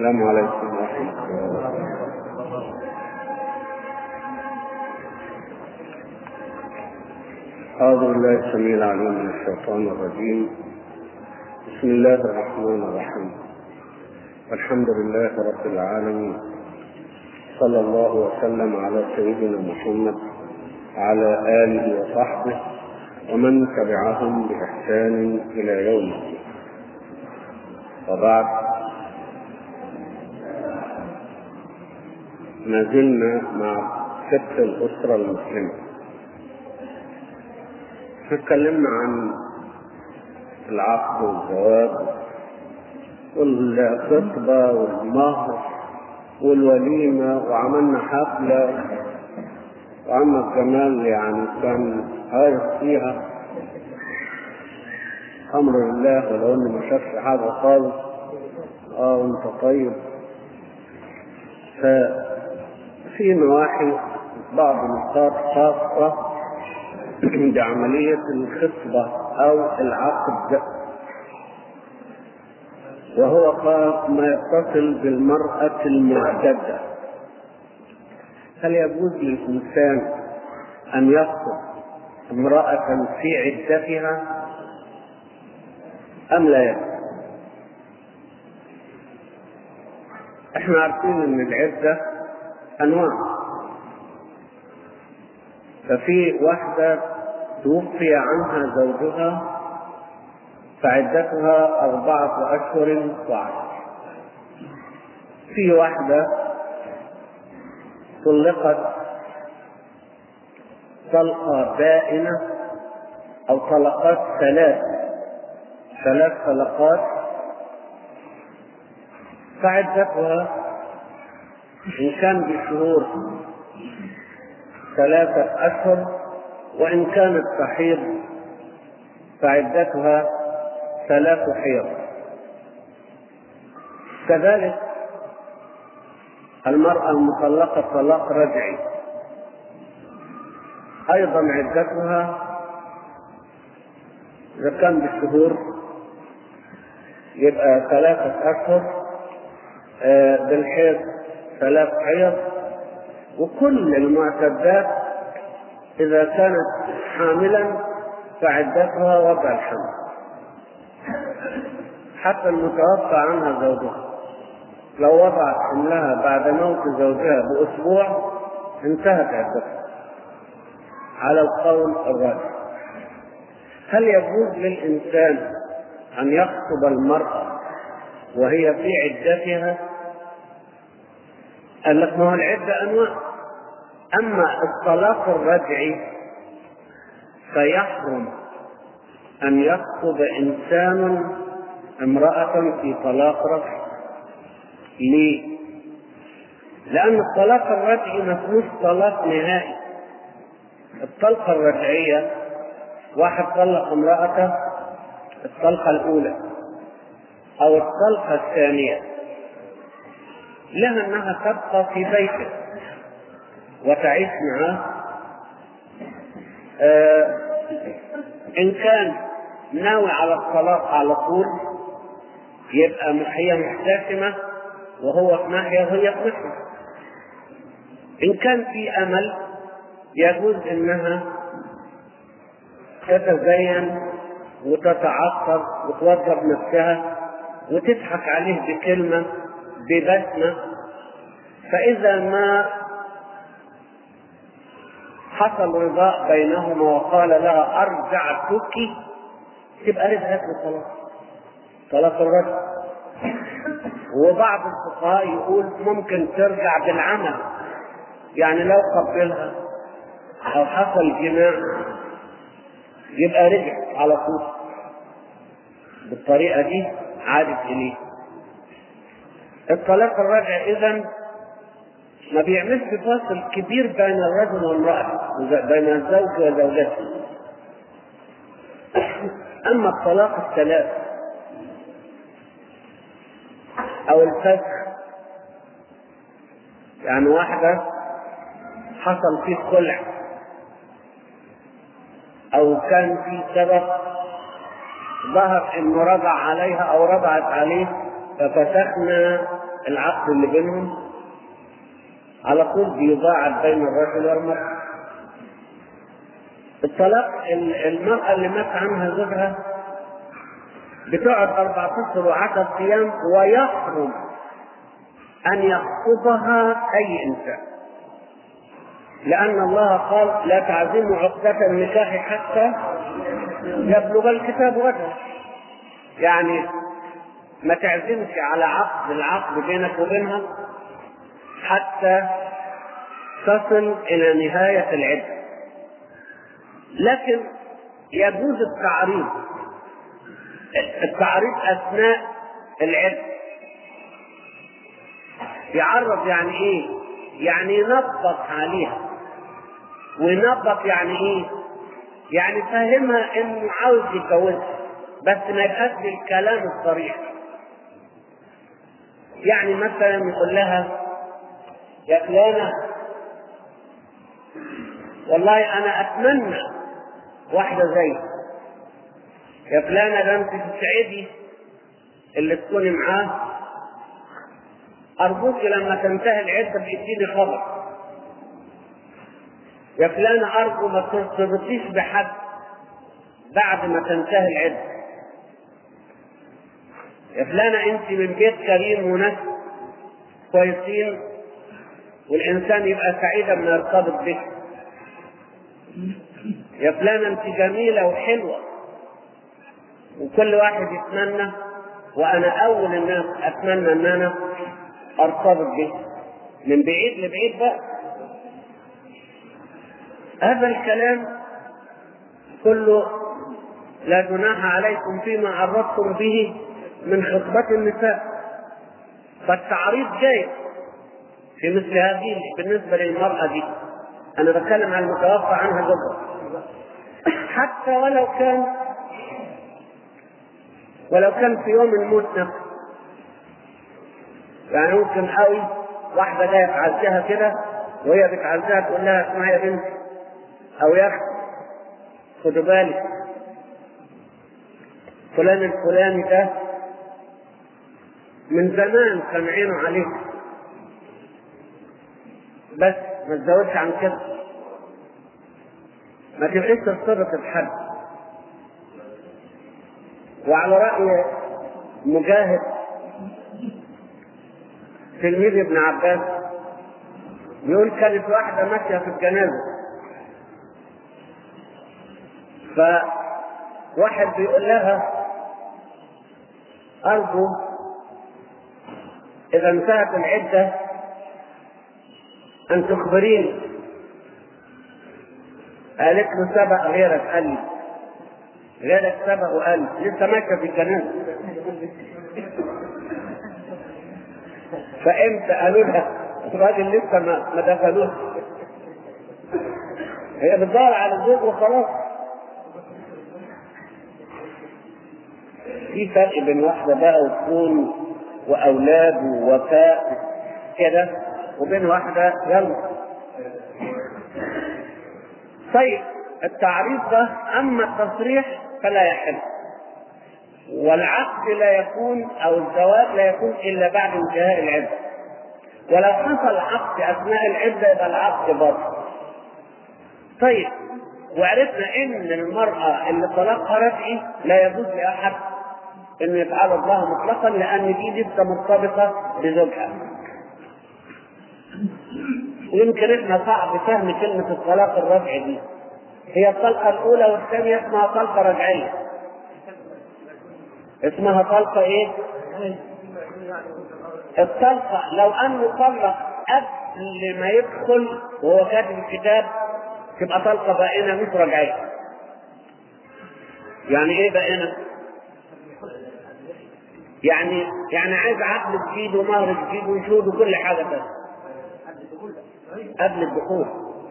السلام عليكم ورحمة الله. أعوذ بالله السميع العليم من الشيطان الرجيم. بسم الله الرحمن الرحيم. الحمد لله رب العالمين، صلى الله وسلم على سيدنا محمد وعلى آله وصحبه ومن تبعهم بإحسان إلى يوم الدين. وبعد، ما زلنا مع ست الأسرة المسلمة. تكلمنا عن العقد والزواج والخطبة والمهر والوليمة، وعملنا حفلة وعم الجمال يعني كان هايص فيها أمر الله، ولو إنه ما شافش حاجة خالص. وأنت طيب. ففي نواحي بعض النقاط خاصة بعملية الخطبة أو العقد، وهو ما يتصل بالمرأة المعتدة. هل يجوز للإنسان أن يخطب امرأة في عدتها أم لا يجوز؟ احنا عارفين ان العدة أنواع. ففي واحدة توفي عنها زوجها فعدتها 4 أشهر و10. في واحدة طلقت طلقة بائنة أو طلقات 3 طلقات، فعدتها إن كان بشهور 3 أشهر، وإن كانت تحيض فعدتها 3 حيض. كذلك المرأة المطلقة طلاق رجعي أيضا عدتها إذا كان بالشهور يبقى 3 أشهر، بالحيض 3 حيض. وكل المعتدات إذا كانت حاملا فعدتها وضع الحمل، حتى المتوفى عنها زوجها لو وضعت حملها بعد موت زوجها بأسبوع انتهت عدتها على القول الراجح. هل يجوز للإنسان أن يخطب المرأة وهي في عدتها؟ قال لك ما هو العدة أنواع. أما الطلاق الرجعي فيحرم أن يخطب إنسان امرأة في طلاق رجعي. ليه؟ لأن الطلاق الرجعي ما فيهوش طلاق نهائي. الطلقة الرجعية واحد طلق امرأته الطلقة الأولى أو الطلقة الثانية، لها أنها تبقى في بيته وتعيش معه. إن كان ناوي على الطلاق على طول يبقى هي محتشمة وهو في ناحية وهي في ناحية. إن كان في أمل يجوز إنها تتزين وتتعطر وتوضب نفسها وتضحك عليه بكلمة ببسمة، فإذا ما حصل رضاء بينهما وقال لها أرجعتك تبقى رجعت له طلاق الرجل. وبعض الفقهاء يقول ممكن ترجع بالعمل، يعني لو قبلها أو حصل جماع يبقى رجع على طول. بالطريقة دي عادت إليه. الطلاق الرجع إذن ما بيعملش فاصل كبير بين الرجل والمرأة، بين الزوج وزوجته. أما الطلاق الثلاث أو الفسخ، يعني واحدة حصل فيه خلع أو كان فيه سبب ظهر إنه رضع عليها أو رضعت عليه ففسخنا العقد اللي بينهم، على طول بيضاعف بين الرجل والمرأة. الطلاق، المرأة اللي مات عنها زوجها بتقعد 4 أشهر و10 أيام، ويحرم أن يخطبها أي إنسان، لأن الله قال: لا تعزموا عقدة النكاح حتى يبلغ الكتاب وجهه. يعني ما تعزمش على العقد بينك وبينها حتى تصل إلى نهاية العدة. لكن يجوز التعريض أثناء العدة. يعرض يعني إيه؟ يعني ينبط عليها. وينبط يعني إيه؟ يعني فهمها إنه عاوز يتجوزها، بس ما يبقاش بالكلام الصريح. يعني مثلا يقول لها: يا فلانة، والله أنا أتمنى واحدة زي يا فلانة، ده أنت تسعدي اللي تكوني معاه، أرجوك لما تنتهي العدة بإديني خبر. يا فلانة، أرجو ما ترتبطيش بحد بعد ما تنتهي العدة. يا فلانة، أنت من بيت كريم وناس كويسين، والإنسان يبقى سعيد لما يرتبط بك. يا فلانة، أنت جميلة وحلوة، وكل واحد يتمنى، وأنا أول الناس أتمنى أن أنا أرتبط بك. من بعيد لبعيد بقى. هذا الكلام كله لا جناح عليكم فيما عرضتم به من خطبة النساء، فالتعريض جاي في مثل هذه بالنسبة للمرأة دي. أنا بتكلم عن المتوفى عنها زوجها، حتى ولو كان في يوم الموت نفسه. يعني ممكن قوي واحدة جاية تعزيها كده، وهي بتعزيها تقول لها: اسمعي يا بنتي، أو يا أختي، خدوا بالك، فلان الفلاني ده من زمان كان عينه عليك، بس ما تزودش عن كده، ما تبقيش ترتبط بحد. وعلى رأي مجاهد تلميذ ابن عباس، بيقول: كانت واحدة ماشية في الجنازة، فواحد بيقول لها: أرجو إذا انتهت العدة أن تخبريني. قالت له: سبق غيرك. قال لي: غيرك سبق وقال لسه ماشية في الجنازة. فإمتى؟ قالوا لها: الراجل لسه ما دخلوش. هي بتدور على الزوج وخلاص. في فرق بين واحدة بقى وتكون وأولاد ووفاء كده، وبين واحدة يلا. طيب، التعريض ده أما التصريح فلا يحل، والعقد لا يكون أو الزواج لا يكون إلا بعد انتهاء العدة. ولو حصل عقد أثناء العدة يبقى العقد باطل. طيب، وعرفنا إن المرأة اللي طلاقها رجعي لا يجوز لأحد إنه يتعرض لها مطلقا، لأن دي لسه مرتبطة بزوجها. ويمكن إحنا صعب فهم كلمة الطلاق الرجعي دي. هي الطلقة الأولى والثانية اسمها طلقة رجعية. اسمها طلقة إيه؟ الطلقة لو أنه طلق قبل ما يدخل وهو كاتب الكتاب تبقى طلقة بائنة مش رجعية. يعني إيه بائنة؟ يعني عايز عقد جديد ومهر جديد وشهود وكل حاجة بس قبل الدخول.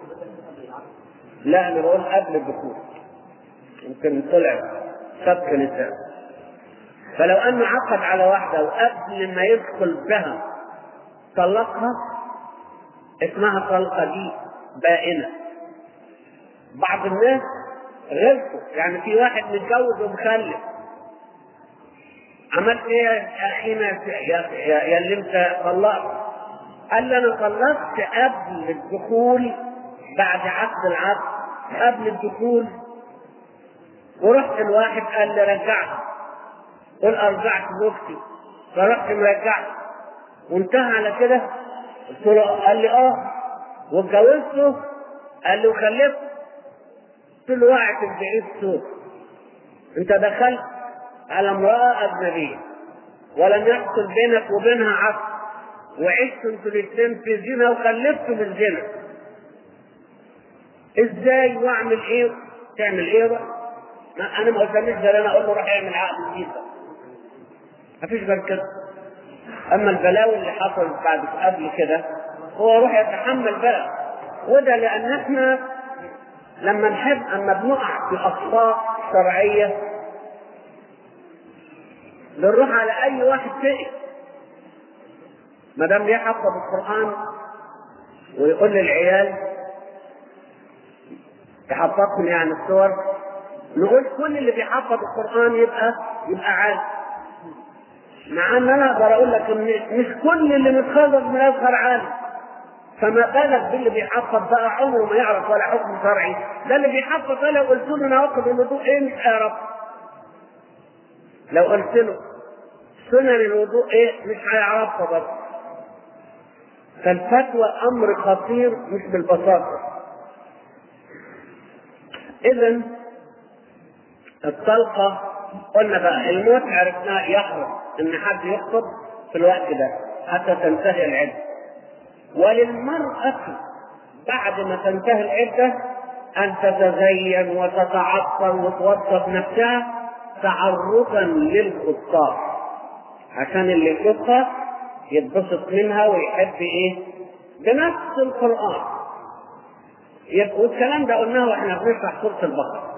لا، أنا بقول قبل الدخول، يمكن طلع سبق نساء. فلو أنه عقد على واحدة وقبل ما يدخل بها طلقها اسمها الطلقة دي بائنة. بعض الناس غلطوا، يعني في واحد متجوز ومخلف عملت ايه يا اخينا يا اللي انت طلقت؟ قال لي انا طلقت قبل الدخول، بعد عقد العقد قبل الدخول، ورحت الواحد قال لي رجعت، قل ارجعت زوجتي، فرحت مرجعت وانتهى على كده. قلت له، قال لي اه، واتجوزته، قال لي وخلفت. قلت له وقعت البعيد سوء، انت دخلت على امرأة اجنبية ولم يحصل بينك وبينها عقد، وعشتوا انتوا الاثنين في زنا وخلفتوا بالزنا، ازاي واعمل ايه؟ تعمل ايه بقى؟ انا ما قلتليش غير انا اقول له روح اعمل عقد جديد، مفيش غير كده. اما البلاوي اللي حصلت بعد قبل كده هو يروح يتحمل بقى. وده لان احنا لما نحب، اما بنقع في اخطاء شرعيه بنروح على اي واحد تقي، ما دام بيحفظ القران ويقول للعيال يحفظهم يعني السور، نقول كل اللي بيحفظ القران يبقى عالم، مع ان انا اقدر اقول لك ان مش كل اللي متخرج من الازهر عالم، فما بالك باللي بيحفظ بقى عمره ما يعرف ولا حكم شرعي. ده اللي بيحفظ لو قلت له انا واخد الوضوء ايه مش هيعرف، لو قلت له سنن الوضوء ايه مش هيعرفها برضه. فالفتوى امر خطير مش بالبساطه. اذا الطلقه قلنا بقى الموت عرفناه يحرم ان حد يخطب في الوقت ده حتى تنتهي العده، وللمرأة بعد ما تنتهي العدة أن تتزين وتتعطر وتوظف نفسها تعرضا للخطاب عشان اللي يشوفها يتبسط منها ويحب ايه بنفس القرآن. والكلام ده قلناه واحنا بنشرح سورة البقرة.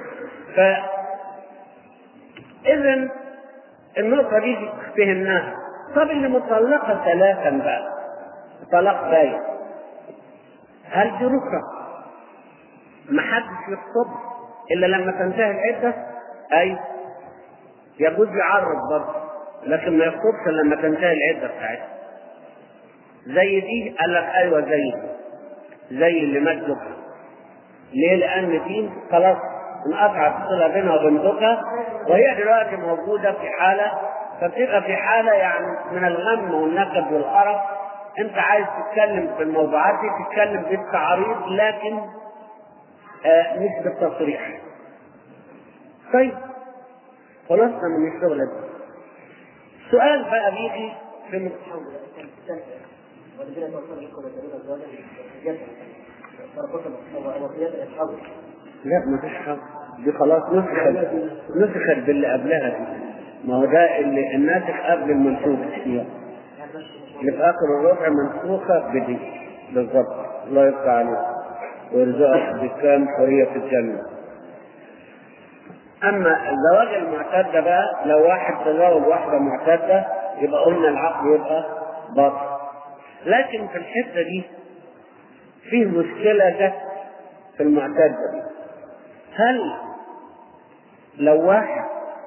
فإذا النقطة دي فهمناها. طب اللي مطلقة ثلاثا بقى طلاق باين، هل دي رخصة محدش يخطب إلا لما تنتهي العدة؟ أي يجوز يعرض برضه، لكن ما يخطبش لما تنتهي العدة بتاعتها. زي دي قال لك أيوة زي اللي مات زوجها. ليه؟ لأن دي خلاص انقطعت الصلة بينها وبين زوجها، وهي دلوقتي موجودة في حالة، فبتبقى في حالة يعني من الغم والنكد والقرف. انت عايز تتكلم في الموضوعات دي تتكلم بالتعريض لكن مش بالتصريح. طيب خلصنا من الشغلة دي. السؤال بقى بيجي في لا ما فيش حظ، دي خلاص نسخت باللي قبلها دي. ما هو ده اللي الناسخ قبل المنسوخ فيها، اللي في آخر الربع منسوخة بدي بالضبط. الله يفتح عليك ويرزقك بكام حرية في الجنة. أما الزواج المعتدة بقى، لو واحد تزوج واحدة معتدة يبقى قلنا العقد يبقى باطل. لكن في الحتة دي فيه مشكلة جت في المعتدة دي. هل لو واحد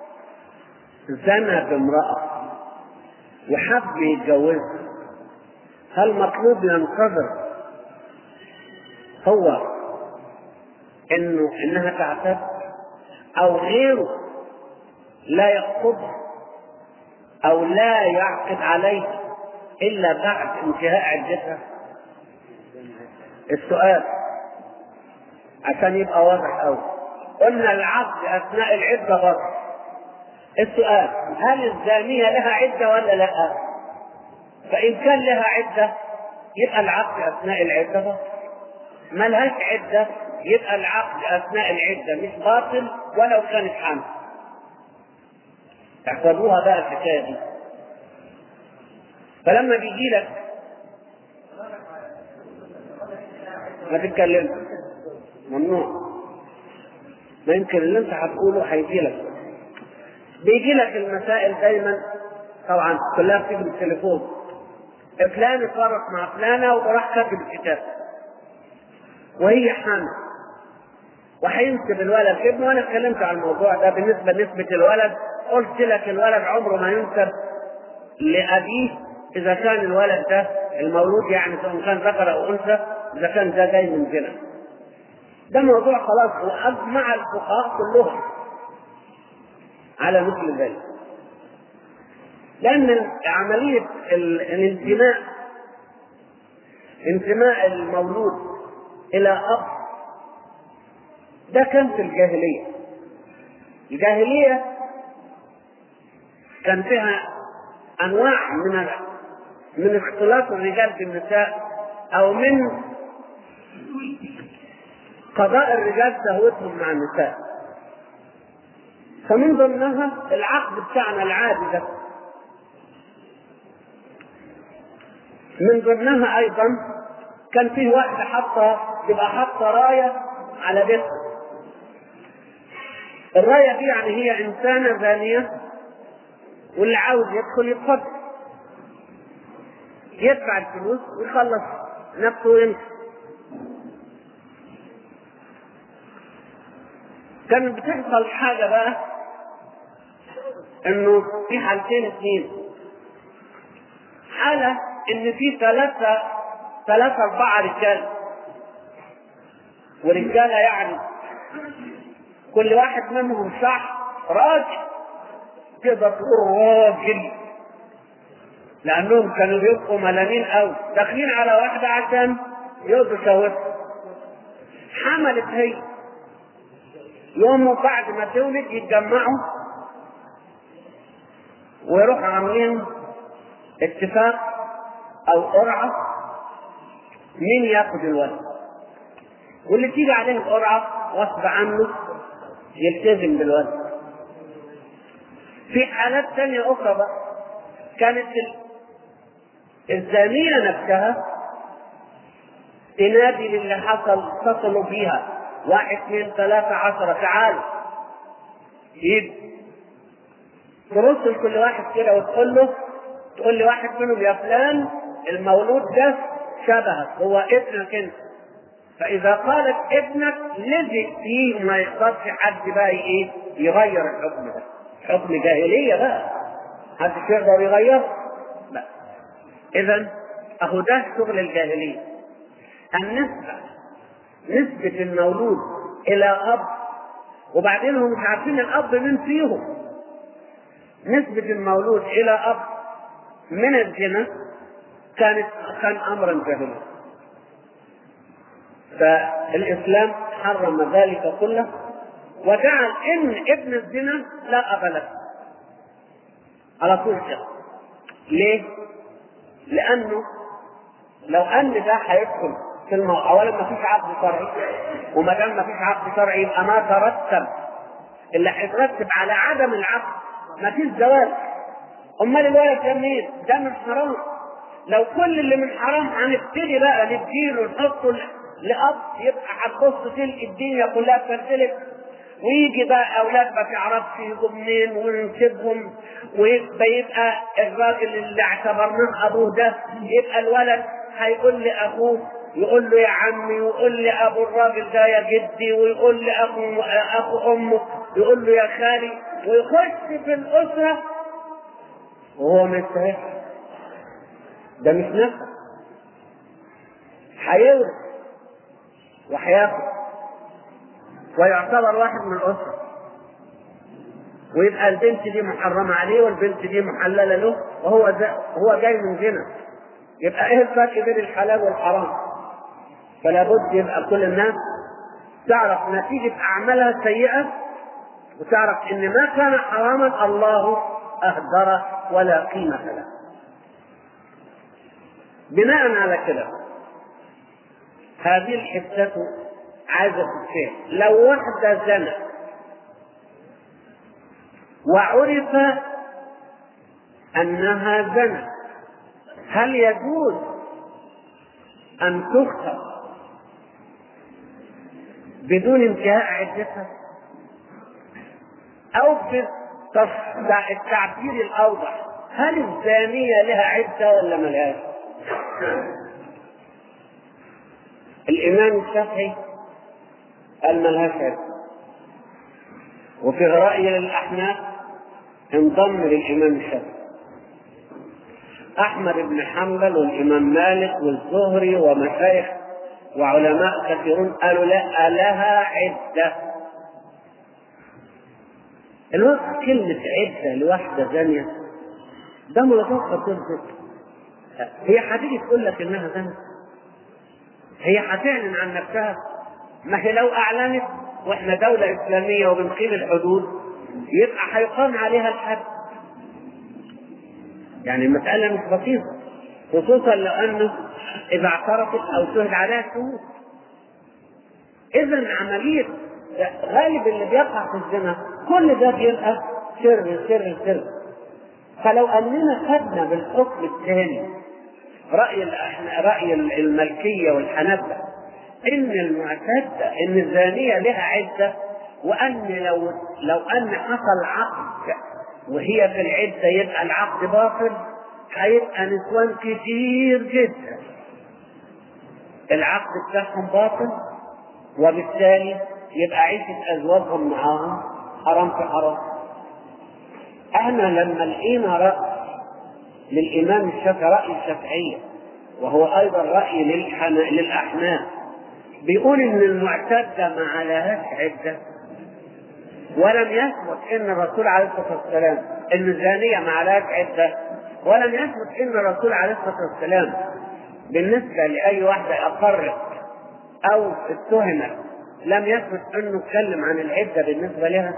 زنى بامرأة وحب يتجوزها، هل مطلوب ينتظر هو انها تعتد او غيره لا يخطب او لا يعقد عليه الا بعد انتهاء عدتها؟ السؤال عشان يبقى واضح قوي، قلنا العقد اثناء العده بس. السؤال هل الزانية لها عدة ولا لا؟ فإن كان لها عدة يبقى العقد أثناء العدة بس. ما لهاش عدة يبقى العقد أثناء العدة مش باطل ولو كانت حامل. احفظوها بقى الحكاية دي. فلما بيجي لك ما تتكلمش، ممنوع، ما يمكن اللي انت هتقوله هيجي لك. بيجي لك المسائل دايما طبعا كلها بتيجي بالتليفون، فلان اتفرق مع فلانة وراح كاتب الكتاب وهي حامل وهينسب الولد ابنه. وانا اتكلمت عن الموضوع ده بالنسبة لنسبة الولد قلت لك الولد عمره ما ينسب لأبيه إذا كان الولد ده المولود يعني سواء كان ذكر أو أنثى، إذا كان ده جاي من زنا. ده موضوع خلاص، وأجمع الفقهاء كلهم على مثل ذلك، لأن عملية الانتماء، انتماء المولود إلى أب، ده كان في الجاهلية. الجاهلية كان فيها أنواع من اختلاط الرجال بالنساء، أو من قضاء الرجال شهوتهم مع النساء. فمن ضمنها العقد بتاعنا العادي ده، من ضمنها أيضا كان فيه واحدة تبقى حاطة راية على بيتها. الراية دي يعني هي إنسانة زانية، واللي عاوز يدخل يتفضل، يدفع الفلوس ويخلص نفسه ويمشي. كان بتحصل حاجة بقى، إنه في حالتين اثنين. حالة إن في ثلاثة أربعة رجال، ورجالة يعني كل واحد منهم صح راجل، تقدر تقول راجل، لأنهم كانوا بيبقوا ملامين أوي، داخلين على واحدة عشان يقضوا شهوتها. حملت هي، يوم بعد ما تولد يتجمعوا ويروحوا عاملين اتفاق أو قرعة مين ياخد الولد، واللي تيجي عليه القرعة غصب عنه يلتزم بالولد. في حالات ثانية أخرى بقى، كانت الزانية نفسها تنادي للي اتصلوا بيها 1 2 3 10 تعالوا، ترسل كل واحد كده وتقول لي واحد منهم يا فلان المولود ده شبهك، هو ابنك انت. فإذا قالت ابنك لزق فيه، ما يقدرش حد بقى يغير الحكم ده، حكم جاهلية بقى، محدش يقدر يغيره. لا، إذن أهو ده شغل الجاهلية. نسبة المولود إلى أب، وبعدين هم مش عارفين الأب من فيهم. نسبة المولود إلى أب من الزنا كان أمرا جاهليا، فالإسلام حرم ذلك كله، وجعل إن ابن الزنا لا أب له على طول كده. ليه؟ لأنه لو أن ده هيدخل في أولا ما فيش عقد شرعي، وما دام ما فيش عقد شرعي يبقى ما ترتب اللي هيترتب على عدم العقد ما فيش زواج. أمال الولد ده منين؟ ده من حرام. لو كل اللي من حرام هنبتدي بقى نديله نحطه لأب، يبقى هتبص تلقي الدنيا كلها تفلتلك، ويجي بقى أولاد ما تعرفش يجوا منين ونسيبهم، ويبقى الراجل اللي اعتبرناه أبوه ده يبقى الولد هيقول لأخوه، يقول له يا عمي، ويقول لأبو الراجل ده يا جدي، ويقول لأخو أمه يقول له يا خالي، ويخش في الأسرة وهو مستحيل. ده مش نفسه، هيورث وهياخد ويعتبر واحد من الأسرة، ويبقى البنت دي محرمة عليه والبنت دي محللة له، وهو جاي من زنا. يبقى ايه الفرق بين الحلال والحرام؟ فلا بد يبقى كل الناس تعرف نتيجة أعمالها السيئة، وتعرف إن ما كان حراما الله أهدره ولا قيمة له. بناء على كده هذه الحسة عايزة الشيء. لو واحدة زنت وعرف أنها زنت، هل يجوز أن تخطب بدون انتهاء عدتها؟ أو بالتعبير الأوضح، هل الزانية لها عدة ولا ملهاش؟ الإمام الشافعي قال ملهاش عدة، وفي رأي الأحناف انضم للإمام الشافعي. أحمد بن حنبل والإمام مالك والزهري ومشايخ وعلماء كثيرون قالوا لا، لها عدة. الوقت كلمة عدة لواحدة زانية ده موضوع خطير جدا. هي هتيجي تقول لك إنها زانية؟ هي هتعلن عن نفسها؟ ما هي لو أعلنت وإحنا دولة إسلامية وبنقيم الحدود يبقى هيقام عليها الحد. يعني المسألة مش بسيطة، خصوصا لأنه إذا اعترفت أو شهد عليها شهود. إذن عملية غالب اللي بيقع في الزنا كل ده بيبقى سر سر سر. فلو أننا خدنا بالحكم الثاني رأي المالكية والحنابلة إن المعتدة إن الزانية لها عدة، وأن لو أن حصل عقد وهي في العدة يبقى العقد باطل، هيبقى نسوان كتير جدا العقد بتاعهم باطل، وبالتالي يبقى عيشة أزواجهم معاهم حرام في حرام. احنا لما لقينا رأي للإمام الشافعي، رأي الشافعية وهو أيضا رأي للأحناف، بيقول إن المعتدة ما عليهاش عدة، ولم يثبت إن الرسول عليه الصلاة والسلام إن الزانية ما عليهاش عدة، ولم يثبت إن الرسول عليه الصلاة والسلام بالنسبة لأي واحدة أقرت أو اتهمت لم يثبت إنه اتكلم عن العدة بالنسبة لها.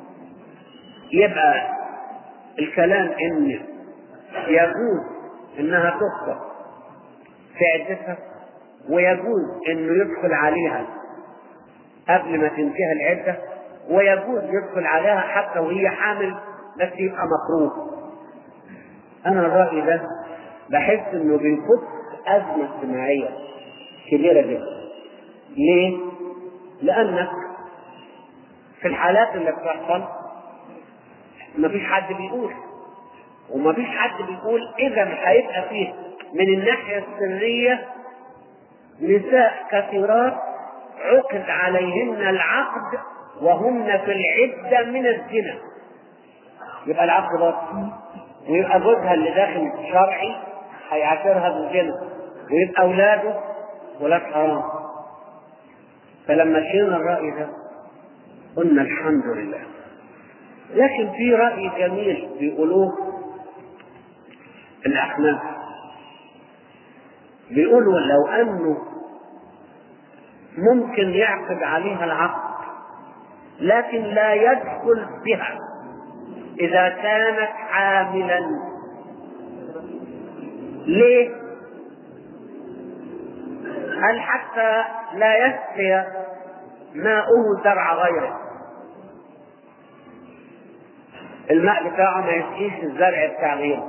يبقى الكلام إن يجوز إنها تخطئ في عدتها، ويجوز إنه يدخل عليها قبل ما تنتهي العدة، ويجوز يدخل عليها حتى وهي حامل بس يبقى مكروه. أنا الرأي ده بحس إنه بيفك أزمة اجتماعية كبيرة جدا. ليه؟ لأنك في الحالات اللي بتحصل مفيش حد بيقول، ومفيش حد بيقول إذا هيبقى فيه من الناحية السرية نساء كثيرات عقد عليهن العقد وهن في العدة من الزنا، يبقى العقد باطل، ويبقى جوزها اللي داخل شرعي هيعاشرها بالزنا، ويبقى أولاده ولاد حرام. فلما شينا الرأي ده قلنا الحمد لله. لكن في رأي جميل بيقولوه الأحناف، بيقولوا لو أنه ممكن يعقد عليها العقد لكن لا يدخل بها إذا كانت حاملا. ليه؟ هل حتى لا يسقي ماؤه زرع غيره، الماء بتاعه ما يسقيش الزرع بتاع غيره.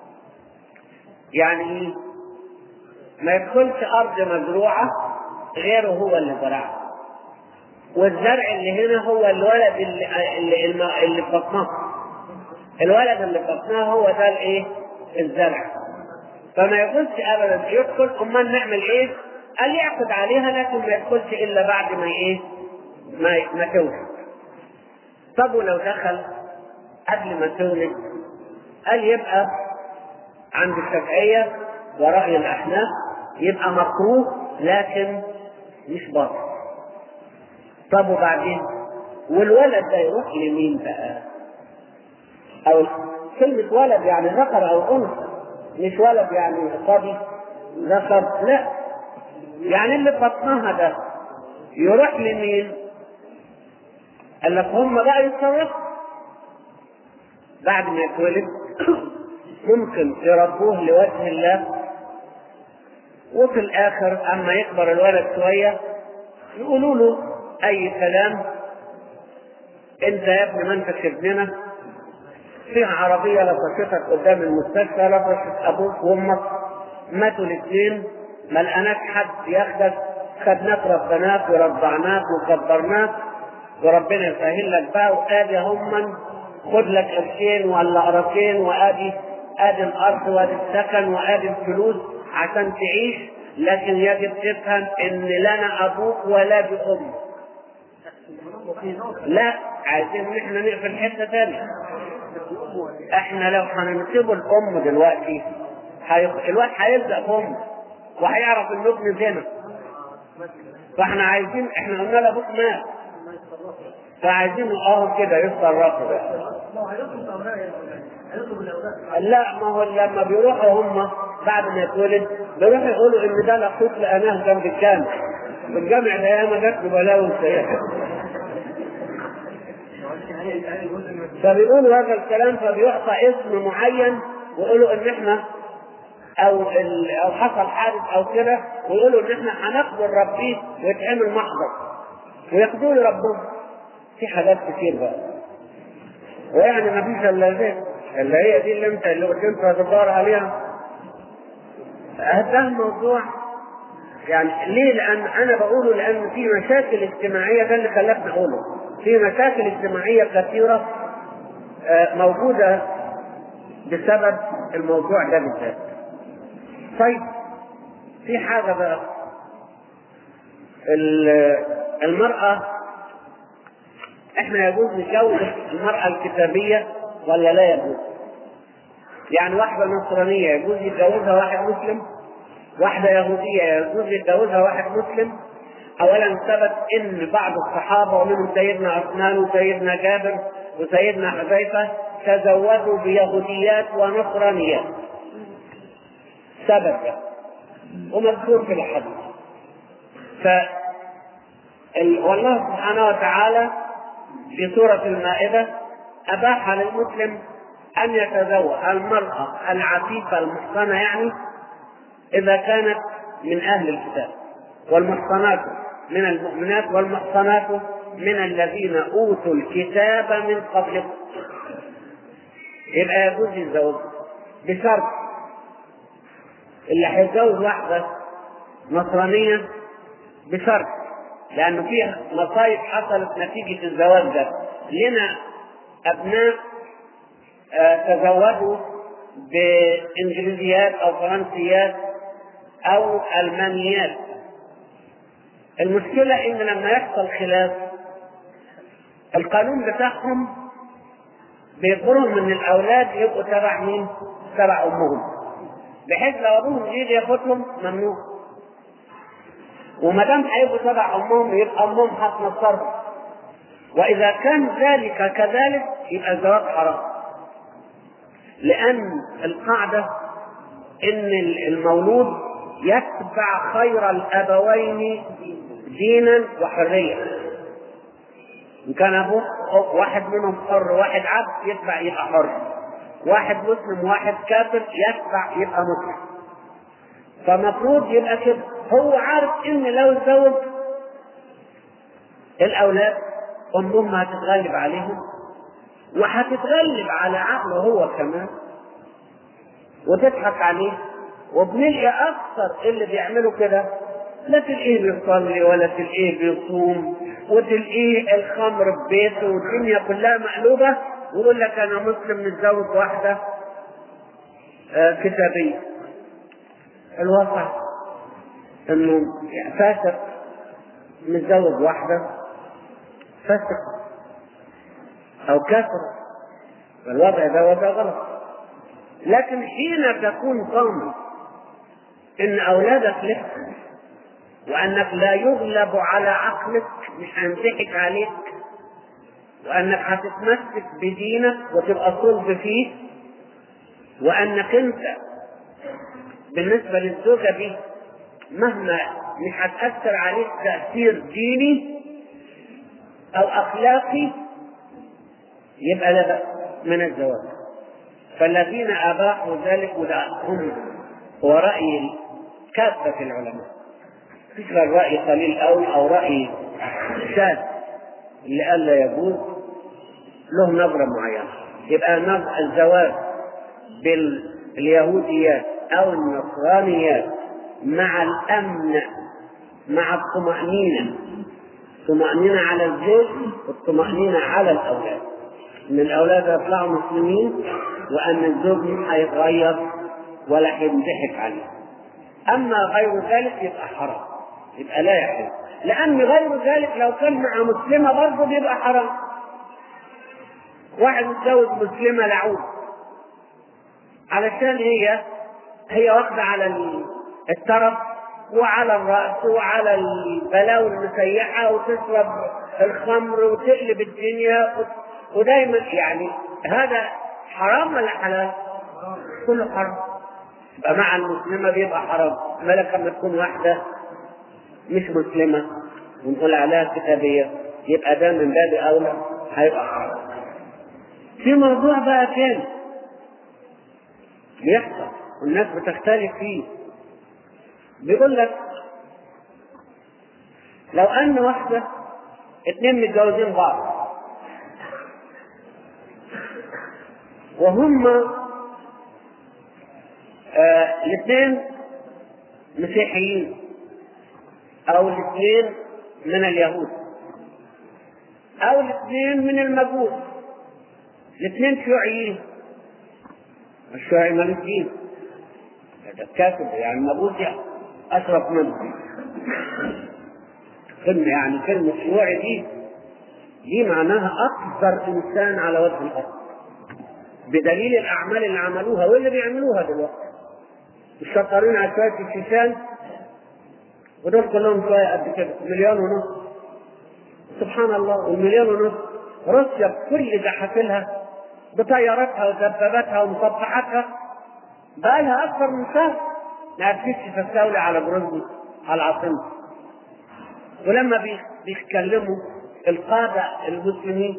يعني ما يدخلش أرض مزروعة غيره هو اللي زرعها، والزرع اللي هنا هو الولد اللي في بطنها، الولد اللي في بطنها هو ده الايه؟ الزرع. فما يقولش ابدا يدخل. امال نعمل ايه؟ قال يعقد عليها لكن ما يدخلش الا بعد ما ايه؟ ما تولد. طب ولو دخل قبل ما تولد؟ قال يبقى عند الشافعية ورأي الأحناف يبقى مكروه لكن مش باطل. طب وبعدين؟ والولد ده يروح لمين بقى؟ أو كلمة ولد يعني ذكر أو أنثى، مش ولد يعني صبي ذكر، لا، يعني اللي بطنها ده يروح لمين؟ قال لك هم بقى يتصرفوا بعد ما يتولد. ممكن يربوه لوجه الله، وفي الآخر أما يكبر الولد شوية يقولوا له أي كلام، أنت يا ابن ما أنتش ابننا، فيها عربية لطشتك قدام المستشفى، لطشت أبوك وأمك، ماتوا الاثنين، ما لقناك حد ياخدك، خدناك ربناك ورضعناك وكبرناك، وربنا يسهل لك بقى، وآدي هم خد لك قرشين ولا قرشين، وآدي الأرض وآدي السكن وآدي الفلوس عشان تعيش، لكن يجب تفهم إن لنا أبوك ولا بأمك. لا، عايزين نحن نقفل حتة تانية. احنا لو هننسبه الام دلوقتي الواد هيلزق في امه وهيعرف ان ابن زنا. فاحنا عايزين، احنا قلنا له ابوك مات، فعايزين كده يتصرفوا بقى. لا، ما هو لما بيروحوا هم بعد ما يتولد بيروحوا يقولوا ان ده الاخوك لقناه جنب الجامع، والجامع ده ياما جات له بلاوي سيئه. فبيقولوا هذا الكلام، فبيعطى اسم معين ويقولوا ان احنا او حصل حادث او كده، ويقولوا ان احنا هنقبل ربيه ويتعمل محضر وياخدوه لربهم. في حاجات كتير بقى، ويعني ما فيش الا اللي هي دي اللي كنت هتدور عليها. هذا الموضوع يعني ليه؟ لان انا بقوله لان في مشاكل اجتماعيه، ده اللي خلتني اقوله. في مشاكل اجتماعيه كثيره موجوده بسبب الموضوع ده بالذات. طيب، في حاجه بقى، المراه، احنا يجوز نجوز المراه الكتابيه ولا لا يجوز؟ يعني واحده نصرانيه يجوز يتجوزها واحد مسلم؟ واحده يهوديه يجوز يتجوزها واحد مسلم؟ اولا ثبت ان بعض الصحابه ومنهم سيدنا عثمان وسيدنا جابر وسيدنا حذيفه تزوجوا بيهوديات ونصرانيات، ثبت ومذكور في الحديث. والله سبحانه وتعالى في سورة المائدة أباح للمسلم أن يتزوج المرأة العفيفة المحصنة، يعني إذا كانت من أهل الكتاب، والمحصنات من المؤمنات، والمحصنات من الذين أوتوا الكتاب من قبلكم. يبقى يجوز الزواج بشرط اللي هيتجوز واحدة نصرانية بشرط، لأنه فيه مصايب حصلت نتيجة الزواج ده. لنا أبناء تزوجوا بإنجليزيات أو فرنسيات أو ألمانيات. المشكلة إن لما يحصل خلاف القانون بتاعهم بيقولون من الأولاد يبقوا تبع مين؟ تبع أمهم، بحيث لو أبوهم يجي ياخدهم ممنوع، وما دام هيبقوا تبع أمهم يبقى أمهم هتنصرهم. وإذا كان ذلك كذلك يبقى الزواج حرام، لأن القاعدة إن المولود يتبع خير الأبوين دينا وحرية. إن كان أبوه واحد منهم حر واحد عبد يتبع يبقى حر، واحد مسلم واحد كافر يتبع يبقى مسلم. فمفروض يبقى كده، هو عارف إن لو اتزوج الأولاد أمهم هتتغلب عليهم وهتتغلب على عقله هو كمان وتضحك عليه. وبنلقى أكثر اللي بيعملوا كده لا تلقيه بيصلي ولا تلقيه بيصوم، وتلقيه الخمر ببيته والدنيا كلها مقلوبة، ويقول لك أنا مسلم متزوج واحدة كتابية. الواقع إنه فاسق متزوج واحدة فاسق أو كافر، فالوضع ده وضع غلط. لكن حين تكون ضامن إن أولادك لك وأنك لا يغلب على عقلك، مش هينضحك عليك، وأنك هتتمسك بدينك وتبقى صلب فيه، وأنك أنت بالنسبة للزوجة دي مهما مش هتأثر عليك تأثير ديني أو أخلاقي، يبقى لا بأس من الزواج. فالذين أباحوا ذلك هم هو رأي كافة العلماء، فكرة الرأي قليل أو رأي شاذ اللي قال لا يجوز له نظرة معينة. يبقى الزواج باليهوديات أو النصرانيات مع الأمن، مع الطمأنينة على الزوج والطمأنينة على الأولاد، إن الأولاد يطلعوا مسلمين وأن الزوج مش هيتغير ولا هينضحك عليه. أما غير ذلك يبقى حرام، يبقى لا يحل، لأن غير ذلك لو كان مع مسلمة برضه بيبقى حرام. واحد متجوز مسلمة لعوب علشان هي واخدة على الترف وعلى الرأس وعلى البلاوي المسيحة، وتشرب الخمر وتقلب الدنيا ودايما يعني هذا حرام ولا حلال؟ كله حرام. يبقى مع المسلمة بيبقى حرام، ما لك لما تكون واحدة مش مسلمة ونقول عليها كتابية يبقى ده من باب أولى هيبقى حرام. في موضوع بقى تاني بيحصل والناس بتختلف فيه، بيقول لك لو أن واحدة اتنين متجوزين بعض وهم الاثنين مسيحيين او الاثنين من اليهود او الاثنين من المجوس، الاثنين شيوعيين، الشيوعي مالوش دين، هذا كاتب يعني المجوس اشرف منهم. كلمة شيوعي دي معناها اكبر انسان على وجه الارض، بدليل الاعمال اللي عملوها واللي بيعملوها دلوقتي. الشطارين على شوية الشيشان ودول كلهم شوية قد كده 1.5 مليون. سبحان الله، و1.5 مليون روسيا بكل دحافلها بطياراتها ودباباتها ومصفحاتها بقى لها أكثر من شهر ما عرفتش تستولي على جروزني على العاصمة. ولما بيتكلموا القادة المسلمين،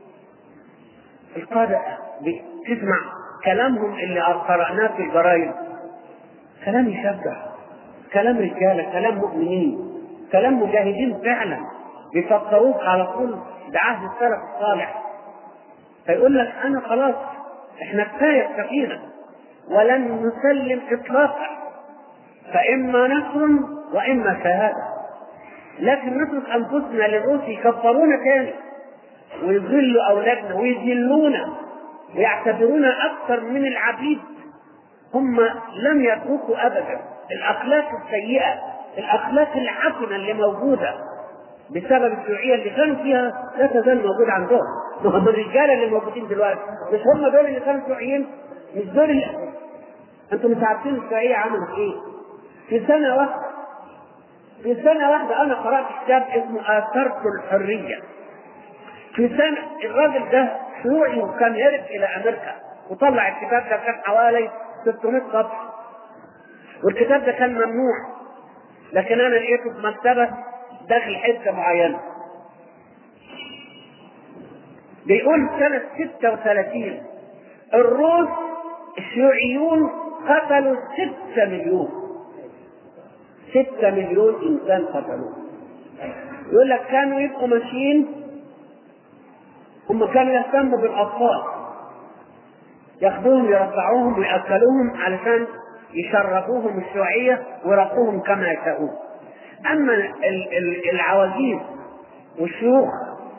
القادة بتسمع كلامهم اللي قرأناه في الجرايد، كلام يشجع، كلام رجالة، كلام مؤمنين، كلام مجاهدين فعلا بيفكروك على طول بعهد السلف الصالح. فيقول لك أنا خلاص إحنا كفاية كثيرا ولن نسلم إطلاقا، فإما نصر وإما شهادة، لكن نترك أنفسنا للروس يكفرونا تاني ويذلوا أولادنا ويذلونا ويعتبرونا أكثر من العبيد. هم لم يتركوا أبدا الأخلاق السيئة، الأخلاق العفنة اللي موجودة بسبب الشيوعية اللي كانوا فيها لا تزال موجودة عندهم. هم الرجال اللي موجودين دلوقتي مش هم دول اللي كانوا شيوعيين؟ مش دول اللي أنتم مش عارفين الشيوعية عملت إيه؟ في سنة واحدة أنا قرأت كتاب اسمه آثرت الحرية. في سنة الراجل ده شيوعي وكان هرب إلى أمريكا وطلع الكتاب ده، كان حوالي 600 صفحة، والكتاب ده كان ممنوع، لكن أنا لقيته في مكتبة داخل حتة معينة. بيقول سنة 36 الروس الشيوعيون قتلوا 6 مليون، 6 مليون إنسان قتلوه. يقول لك كانوا يبقوا ماشيين، هم كانوا يهتموا بالأطفال، ياخذوهم يرضعوهم ويأكلوهم علشان يشربوهم الشيوعية ويرقوهم كما يشاءون. أما العواجيز والشيوخ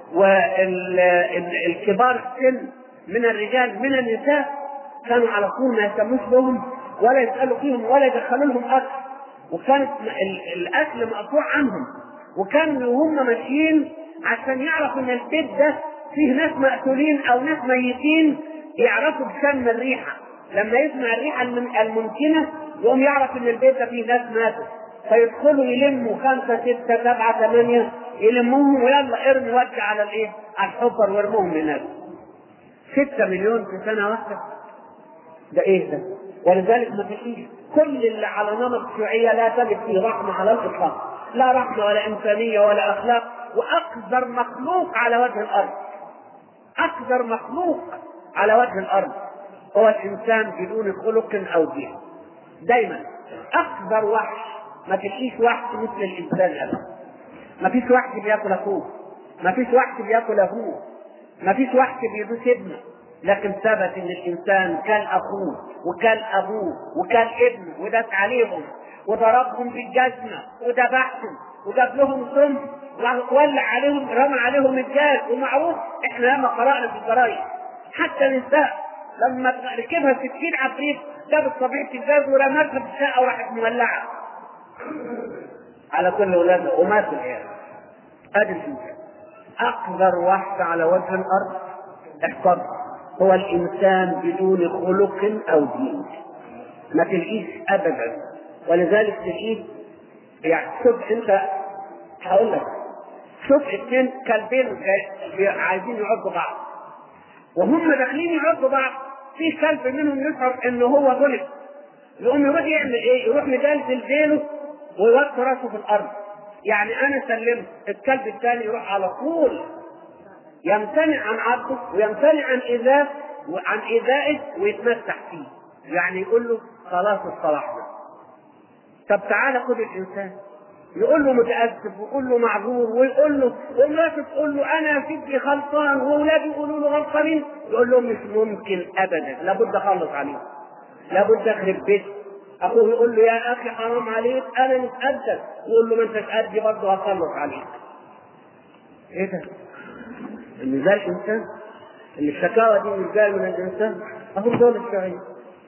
والكبار السن من الرجال من النساء كانوا على طول ما يهتموش بهم ولا يسألوا فيهم ولا يدخلوا لهم أكل، وكانت الأكل مقطوع عنهم، وكانوا هم ماشيين عشان يعرفوا ان البيت ده فيه ناس مقتولين او ناس ميتين، يعرفوا بشم الريحة. لما يسمع الريحة الممكنة يقوم يعرف ان البيت ده فيه ناس ماتوا، فيدخلوا يلموا 5 6 7 8 يلموهم ويلا ارمي ودي على على الحفر وارموهم هناك. 6 مليون في سنة واحدة، ده ايه ده؟ ولذلك ما فيش كل اللي على نمط الشيوعية لا تجد فيه رحمة على الإطلاق، لا رحمة ولا إنسانية ولا أخلاق. وأقذر مخلوق على وجه الأرض، أقذر مخلوق على وجه الأرض هو الإنسان بدون خلق أو دين. دايما أقذر وحش، ما فيش وحش مثل الإنسان أبدا. ما فيش وحش بيأكل أخوه، ما فيش وحش بيأكل أبوه، ما فيش وحش بيدوس ابنه، لكن ثبت ان الانسان كان اخوه وكان ابوه وكان ابنه وداس عليهم وضربهم بالجزمه وذبحهم وجاب لهم سم وولع عليهم رمى عليهم الجاز. ومعروف احنا لما قرانا في الجرايد حتى النساء لما ركبها 60 عفريت جابت صبيعه الجاز ورمتها في الشقه وراحت مولعه على كل اولادها وماتوا. يعني ادي الانسان اقذر وحش على وجه الارض احفظ، هو الإنسان بدون خلق أو دين ما تلقيش أبدا. ولذلك تلقيه يعني شوف أنت، هقول لك، شوف اتنين كلبين عايزين يعضوا بعض، وهم داخلين يعضوا بعض، في كلب منهم يشعر إنه هو غلب، يقوم يروح يعمل إيه؟ يروح مدلدل ديله ويوطي راسه في الأرض. يعني أنا سلمت، الكلب الثاني يروح على طول يمتنع عن عضه ويمتنع عن إيذائه ويتمسح فيه، يعني يقول له خلاص اصطلحنا. طب تعالى خد الإنسان، يقول له متأسف ويقول له معذور ويقول له، ومراته تقول له أنا سيدي غلطان وأولادي يقولوا له غلطانين، يقول له مش ممكن أبدا، لابد أخلص عليه، لابد أخرب بيته. أخوه يقول له يا أخي حرام عليك أنا متأدب، يقول له ما أنتش قدي برضه هخلص عليك. إيه ده؟ إن ده الإنسان؟ إن الشكاوى دي مش جاية من الإنسان؟ أهو دول الشعير.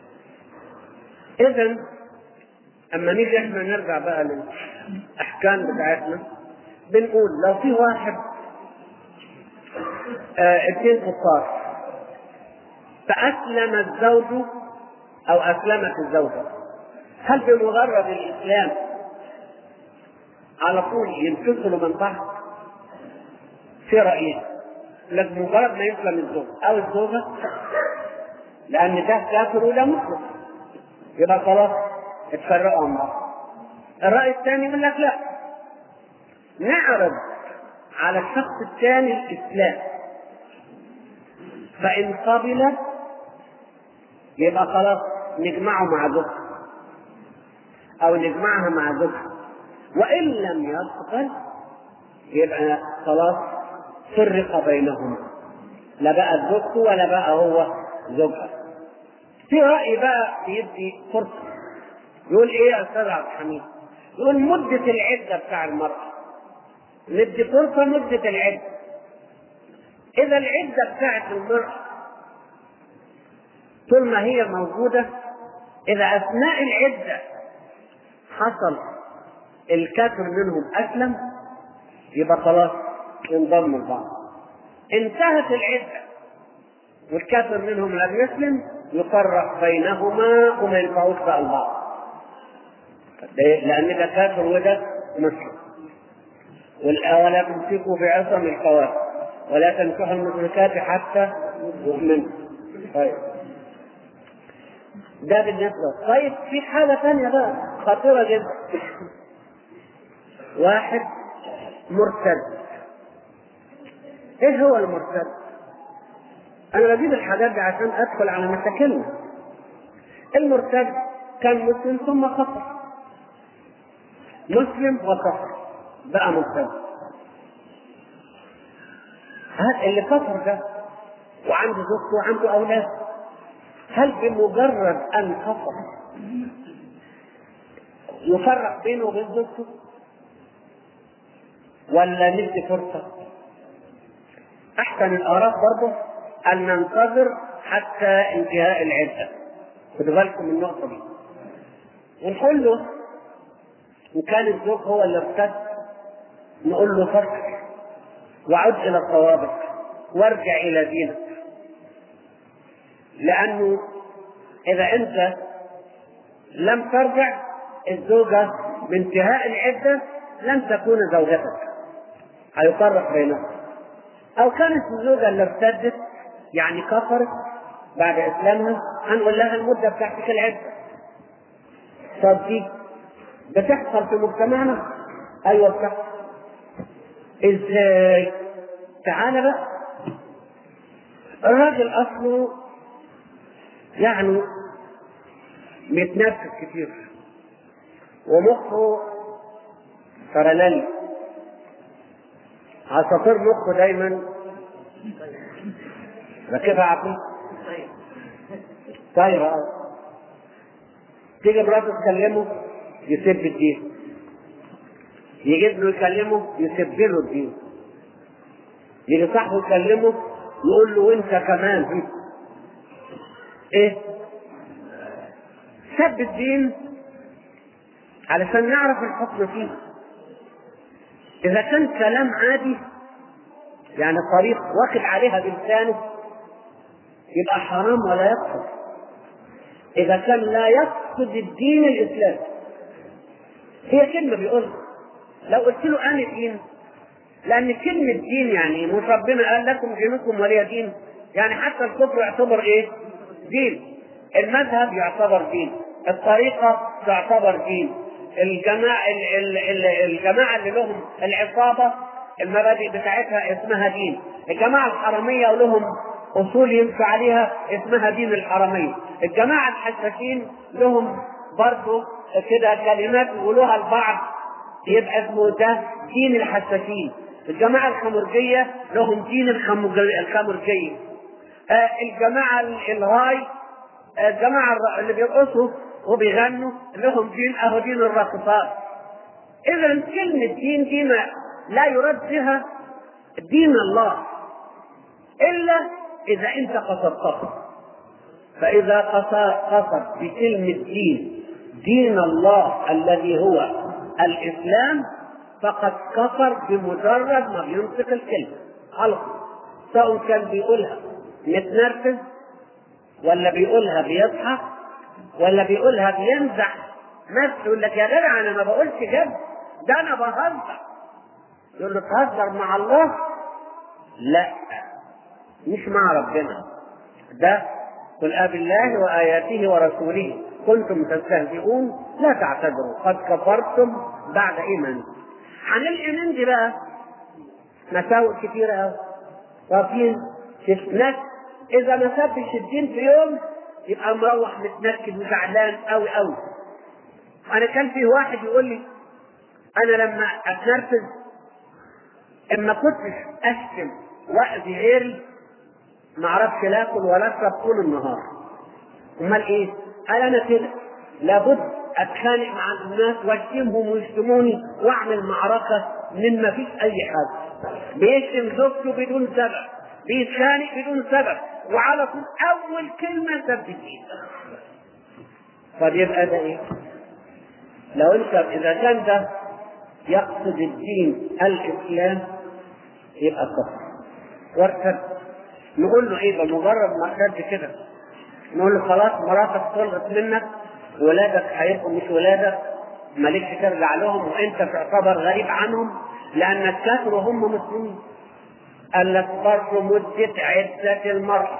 إذن أما نيجي إحنا نرجع بقى للأحكام بتاعتنا، بنقول لو في واحد اتنين كفار فأسلم الزوج أو أسلمت الزوجة، هل بمجرد الإسلام على طول ينفصلوا من بعض؟ في رأيين، لكن مجرد ما يسلم الزوج أو الزوجة، لأن ده كافر وده مسلم، يبقى خلاص اتفرقوا عن بعض. الرأي الثاني يقول لك لا، نعرض على الشخص الثاني الإسلام، فإن قبل يبقى خلاص نجمعه مع زوجته أو نجمعها مع زوجها، وإن لم يقبل يبقى خلاص فرق بينهما، لا بقى زوجته ولا بقى هو زوجها. في رأي بقى بيدي فرصة، يقول إيه يا أستاذ عبد الحميد؟ يقول مدة العدة بتاع المرأة، ندي فرصة مدة العدة. إذا العدة بتاعت المرأة طول ما هي موجودة، إذا أثناء العدة حصل الكافر منهم أسلم يبقى خلاص ينضموا لبعض. انتهت العدة والكافر منهم لم يسلم يفرق بينهما وما ينفعوش بقى البعض، لأن ده كافر وده مسلم. ولا تمسكوا بعصم الكوافر ولا تنكحوا المشركات حتى يؤمنوا. طيب ده بالنسبة. طيب في حالة ثانية بقى خطيرة جدا، واحد مرتد. ايه هو المرتد؟ انا بجيب الحاجات دي عشان ادخل على مشاكلنا. المرتد كان مسلم ثم كفر، مسلم وكفر بقى مرتد. هل اللي كفر ده وعنده زوجته وعنده اولاد، هل بمجرد ان كفر يفرق بينه وبين زوجته ولا ندي فرصة؟ احسن الاراء برضه ان ننتظر حتى انتهاء العدة. خدوا بالكم من النقطة دي. ونقول له ان كان الزوج هو اللي ارتد نقول له فكر وعد الى صوابك وارجع الى دينك، لانه اذا انت لم ترجع الزوجة بانتهاء العدة لن تكون زوجتك، هيفرق بينهم. او كانت الزوجة اللي ارتدت يعني كفرت بعد اسلامها هنقول لها المدة بتاعتك العدة. طب دي بتحصل في مجتمعنا؟ ايوه بتحصل. ازاي؟ تعالى بقى، الراجل اصله يعني متنفس كتير ومخه فرلالي، عصافير مخه دايما راكبها عقل طايره. تيجي مراته تكلمه يسب الدين، يجي ابنه يكلمه يسب له الدين، يجي صاحبه يكلمه يقول له وانت كمان ايه؟ سب الدين علشان نعرف الحكم فيه. اذا كان كلام عادي يعني طريق واخد عليها بلسانه يبقى حرام ولا يقصد؟ إذا كان لا يقصد الدين الإسلام، هي كلمة بيقولها. لو قلت له أنا دين، لأن كلمة دين يعني مش ربنا قال لكم دينكم ولي دين؟ يعني حتى الكفر يعتبر إيه؟ دين. المذهب يعتبر دين، الطريقة تعتبر دين، الجماعة اللي لهم العصابة المبادئ بتاعتها اسمها دين، الجماعة الحرامية ولهم أصول يمشي عليها اسمها دين الحرامية، الجماعة الحشاشين لهم برضه كده كلمات يقولوها البعض يبقى اسمه ده دين الحشاشين، الجماعة الخمرجية لهم دين الخمرجية، الجماعة الهاي، الجماعة اللي بيرقصوا وبيغنوا لهم دين أهو دين الراقصات. إذا كلمة دين دي لا يراد بها دين الله إلا إذا أنت قصدته. فإذا قصد بكلمة دين الله الذي هو الإسلام فقد كفر بمجرد ما بينطق الكلمة خلق، سواء كان بيقولها متنرفز ولا بيقولها بيضحك ولا بيقولها بيمزح نفسه، يقول لك يا جدع أنا ما بقولش جد، ده أنا بهزر. يقول له تهزر مع الله؟ لا، مش مع ربنا. ده قل بالله وآياته ورسوله كنتم تستهزئون لا تعتذروا قد كفرتم بعد إيمانكم. هنلقي من دي بقى مساوئ كتيرة أوي. وفي ناس إذا ما سابش الدين في يوم يبقى مروح متنكد وزعلان أوي أوي. أنا كان في واحد يقول لي أنا لما أتنرفز إما كنتش أشتم وأذي غيري ما أعرفش لا أكل ولا أشرب طول النهار. أمال إيه؟ قال أنا كده لابد أتخانق مع الناس وأشتمهم ويشتموني وأعمل معركة من ما فيش أي حاجة. بيشتم زوجته بدون سبب، بيتخانق بدون سبب، وعلى طول أول كلمة سب الدين. طب يبقى ده إيه؟ لو أنت إذا كان ده يقصد الدين الإسلام يبقى كفر وارتد. نقول له إيه بمجرد ما ارتد كده؟ نقول له خلاص مراتك طلقت منك، ولادك هيبقوا مش ولادك، مالكش ترجع لهم، وانت تعتبر غريب عنهم لانك كافر وهم مسلمين. قال لك برضه مدة عدة المرأة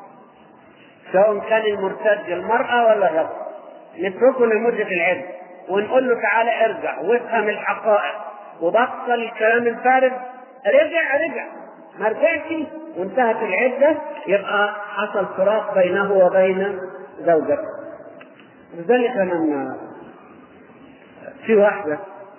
سواء كان المرتد المرأة ولا الرجل، نتركه لمدة العدة ونقول له تعالى ارجع وافهم الحقائق وبطل الكلام الفارغ. رجع ما رجعش وانتهت العدة يبقى حصل فراق بينه وبين زوجته. لذلك لما في واحدة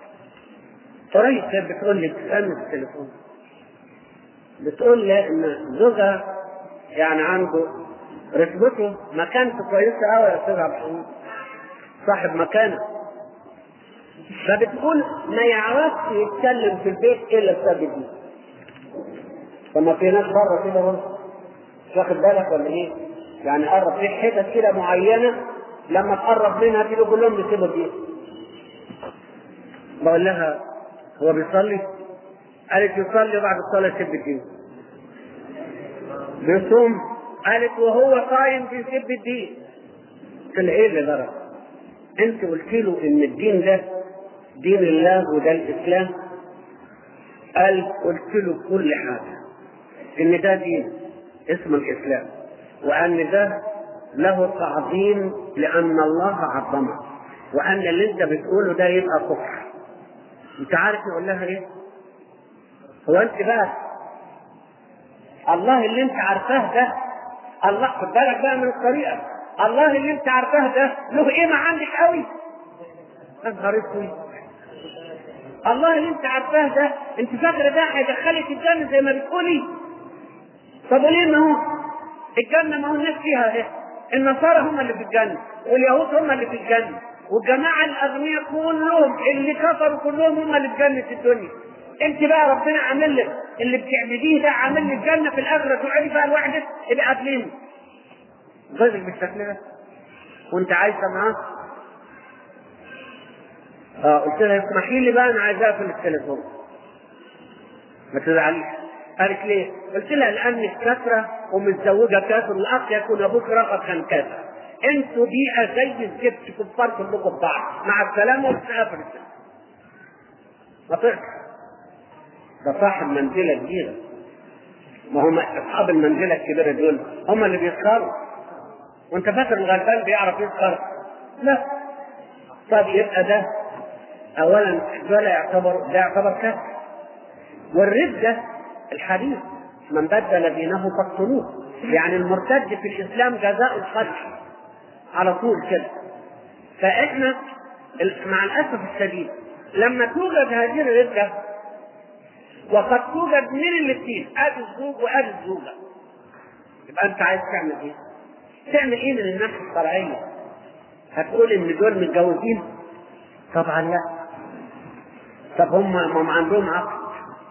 قريبة بتقول لي بتسألني في التليفون بتقول لي ان زوجها يعني عنده رتبته مكانته كويسة قوي يا استاذ عبد الحميد، صاحب مكانه، فبتقول ما يعرفش يتكلم في البيت الا بسبب دي. فما في ناس بره كده برضه مش واخد بالك ولا ايه؟ يعني قرب في حتت كده معينه لما تقرب منها تيجي كلهم بيسيبوا دي. بقول لها هو بيصلي؟ قالت يصلي وبعد الصلاه يسيب الدين. بيصوم؟ قالت وهو صايم بيسيب الدين. قلت لها ايه اللي ضرب؟ انت قلت له ان الدين ده دين الله وده الاسلام؟ قال قلت له كل حاجه، ان ده دين اسمه الاسلام، وان ده له تعظيم لان الله عظمه، وان اللي انت بتقوله ده يبقى كفر. انت عارف نقول لها ايه؟ هو انت بقى الله اللي انت عارفاه ده، الله خد بالك بقى من الطريقه، الله اللي انت عارفاه ده له قيمه عندك قوي. اظهر اسمي الله اللي انت عارفاه ده انت فاكره ده هيدخلك الجنه زي ما بتقولي؟ طب وليه؟ ما هو الجنه ما هو الناس فيها اهي، النصارى هم اللي في الجنه واليهود هم اللي في الجنه والجماعه الاغنياء كلهم اللي كفروا كلهم هم اللي في جنه الدنيا. انت بقى ربنا عامل لك اللي بتعبديه ده عامل لك جنه في الاخره تقعدي فيها لوحدك ابقى قابليني جوزك بالشكل ده وانت عايشه معاه. قلت لها اسمحي لي بقى انا عايز اقفل التليفون. ما تزعليش قالت ليه؟ قلت لها لانك كافره ومتزوجه كافر، والاخ يكون ابوك رقب كان كافر. انتوا بيئه زي الزفت، كفار كلكم ببعض، مع السلامه وتسافر. ما طلعش ده صاحب منزله كبيره. ما هم اصحاب المنزله الكبيره دول هم اللي بيسخروا، وانت فاكر الغلبان بيعرف يسخر؟ لا. طب يبقى ده اولا ده يعتبر كافر. والردة الحديث من بدل دينه فاقتلوه، يعني المرتد في الاسلام جزاء القتل على طول كده. فاحنا مع الاسف الشديد لما توجد هذه الردة، وقد توجد من الاثنين، ادي الزوج وادي الزوجه، يبقى انت عايز تعمل ايه؟ تعمل ايه من الناحيه الشرعيه؟ هتقول ان دول متجوزين؟ طبعا لا. طب هم عندهم عقد،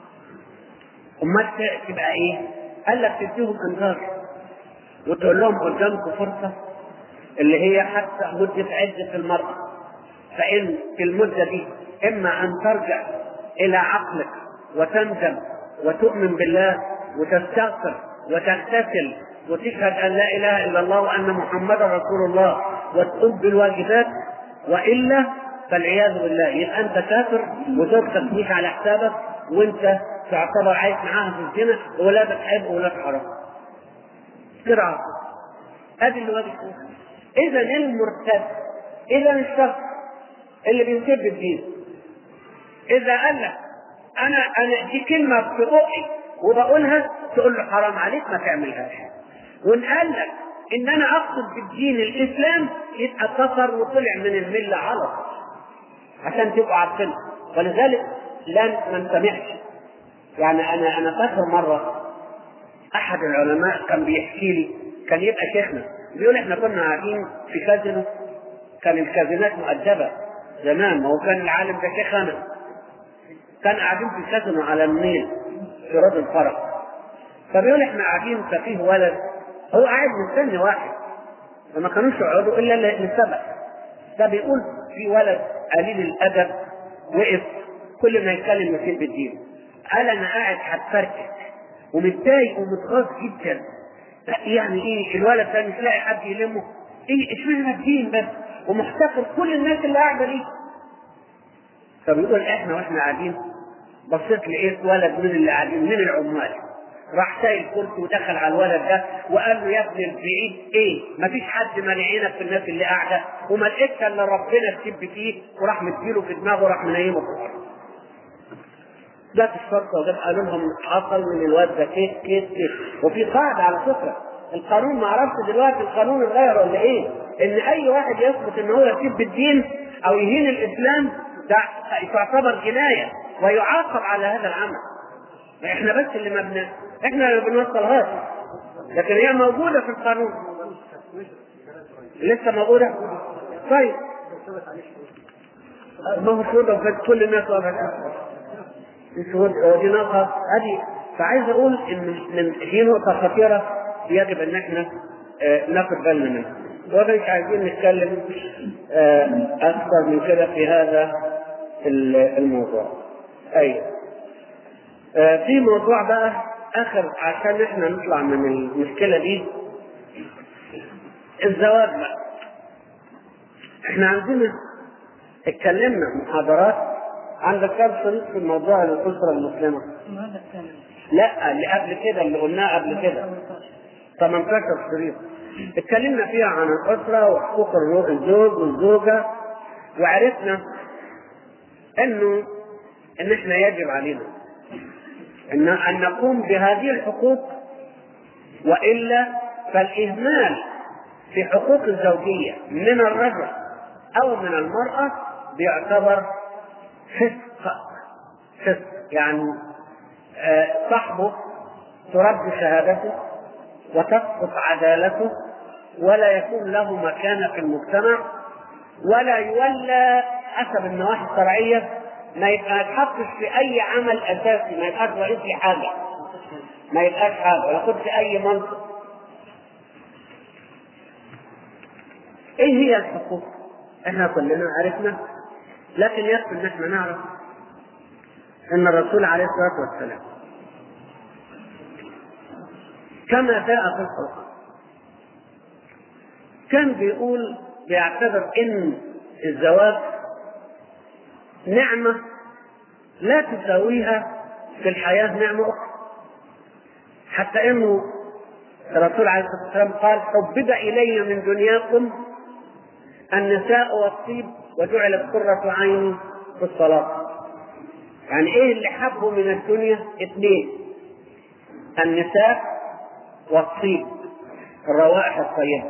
امال تبقى ايه؟ قال لك تديهم انذار وتقول لهم قدامكم فرصه اللي هي حتى مده عده المراه، فان في المده دي اما ان ترجع الى عقلك وتندم وتؤمن بالله وتستغفر وتغتسل وتشهد ان لا اله الا الله وان محمدا رسول الله وتقوم بالواجبات، والا فالعياذ بالله يبقى انت كافر وزوجتك مش على حسابك، وانت تعتبر عايش معاها في الزنا، وولادك هيبقوا ولاد حرام. سرعه ادي اللي واجب. اذا المرتد، اذا الشخص اللي بيسب الدين، اذا قال لك انا دي كلمه في بقي وبقولها، تقول له حرام عليك ما تعملهاش. وان قال لك ان انا اقصد بالدين الاسلام، يبقى كفر وطلع من المله على طول، عشان تبقوا عارفين. ولذلك ما نسمعش. يعني انا فاكر مره احد العلماء كان بيحكي لي، كان يبقى شيخنا، بيقول احنا كنا قاعدين في كازينو، كان الكازينات مؤدبه زمان، ما هو كان العالم ده شيخنا، كان قاعدين في الكازينو على النيل في رد الفرج. فبيقول احنا قاعدين، ففيه ولد هو قاعد مستني واحد، وما كانوش يقعدوا الا للسبب ده. بيقول في ولد قليل الادب وقف كل ما يتكلم يسيب الدين، قال انا قاعد هتفركش ومتضايق ومتغاظ جدا. يعني ايه الولد ده مش لاقي حد يلمه؟ ايه اشمعنى الدين بس ومحتقر كل الناس اللي قاعده دي؟ فبيقول احنا واحنا قاعدين بصيت لقيت ولد من اللي قاعدين من العمال راح شايل كرسي ودخل على الولد ده وقال له يا ابني البعيد ايه؟ مفيش حد مانعينك في الناس اللي قاعده، وما لقيتش الا ربنا تسب فيه، وراح مديله في دماغه وراح منيمه في الارض. جت الشرطه وجت قالوا لهم حصل من الواد ده كيف كيف كيف. وفي قاعده على فكره القانون، ما اعرفش دلوقتي القانون اتغير ولا ايه، ان اي واحد يثبت ان هو يسب الدين او يهين الاسلام ده تعتبر جنايه ويعاقب على هذا العمل. احنا بس اللي احنا اللي بنوصلهاش، لكن هي موجوده في القانون. لسه موجوده. طيب ما هو شهود في كل الناس دي نقطه هذه. فعايز اقول ان دي نقطه خطيره يجب ان احنا ناخد بالنا منها، ومش عايزين نتكلم اكثر من كده في هذا الموضوع. ايوه في موضوع بقى اخر عشان احنا نطلع من المشكله دي، الزواج بقى. احنا عندنا اتكلمنا محاضرات عندك كام شريط في الموضوع الاسره المسلمه؟ لا اللي قبل كده اللي قلناه قبل كده 18 شريط اتكلمنا فيها عن الاسره وحقوق الزوج والزوجه، وعرفنا ان احنا يجب علينا ان نقوم بهذه الحقوق، والا فالاهمال في حقوق الزوجيه من الرجل او من المراه بيعتبر فسق. يعني صاحبه ترد شهادته وتسقط عدالته، ولا يكون له مكانه في المجتمع، ولا يولى حسب النواحي الشرعيه، ما يتحطش في اي عمل اساسي، ما يبقاش رئيس لحاجه، ما يبقاش حاجه، ياخد في اي منصب. ايه هي الحقوق؟ احنا كلنا عرفنا، لكن يكفي ان احنا نعرف ان الرسول عليه الصلاه والسلام كما جاء في القرآن. كان بيعتبر إن الزواج نعمة لا تساويها في الحياة نعمة أخرى، حتى إنه الرسول عليه الصلاة والسلام قال: حبب إلي من دنياكم النساء والطيب وجعلت قرة عيني في الصلاة. يعني إيه اللي حبه من الدنيا؟ 2: النساء والطيب، الروائح الطيبة.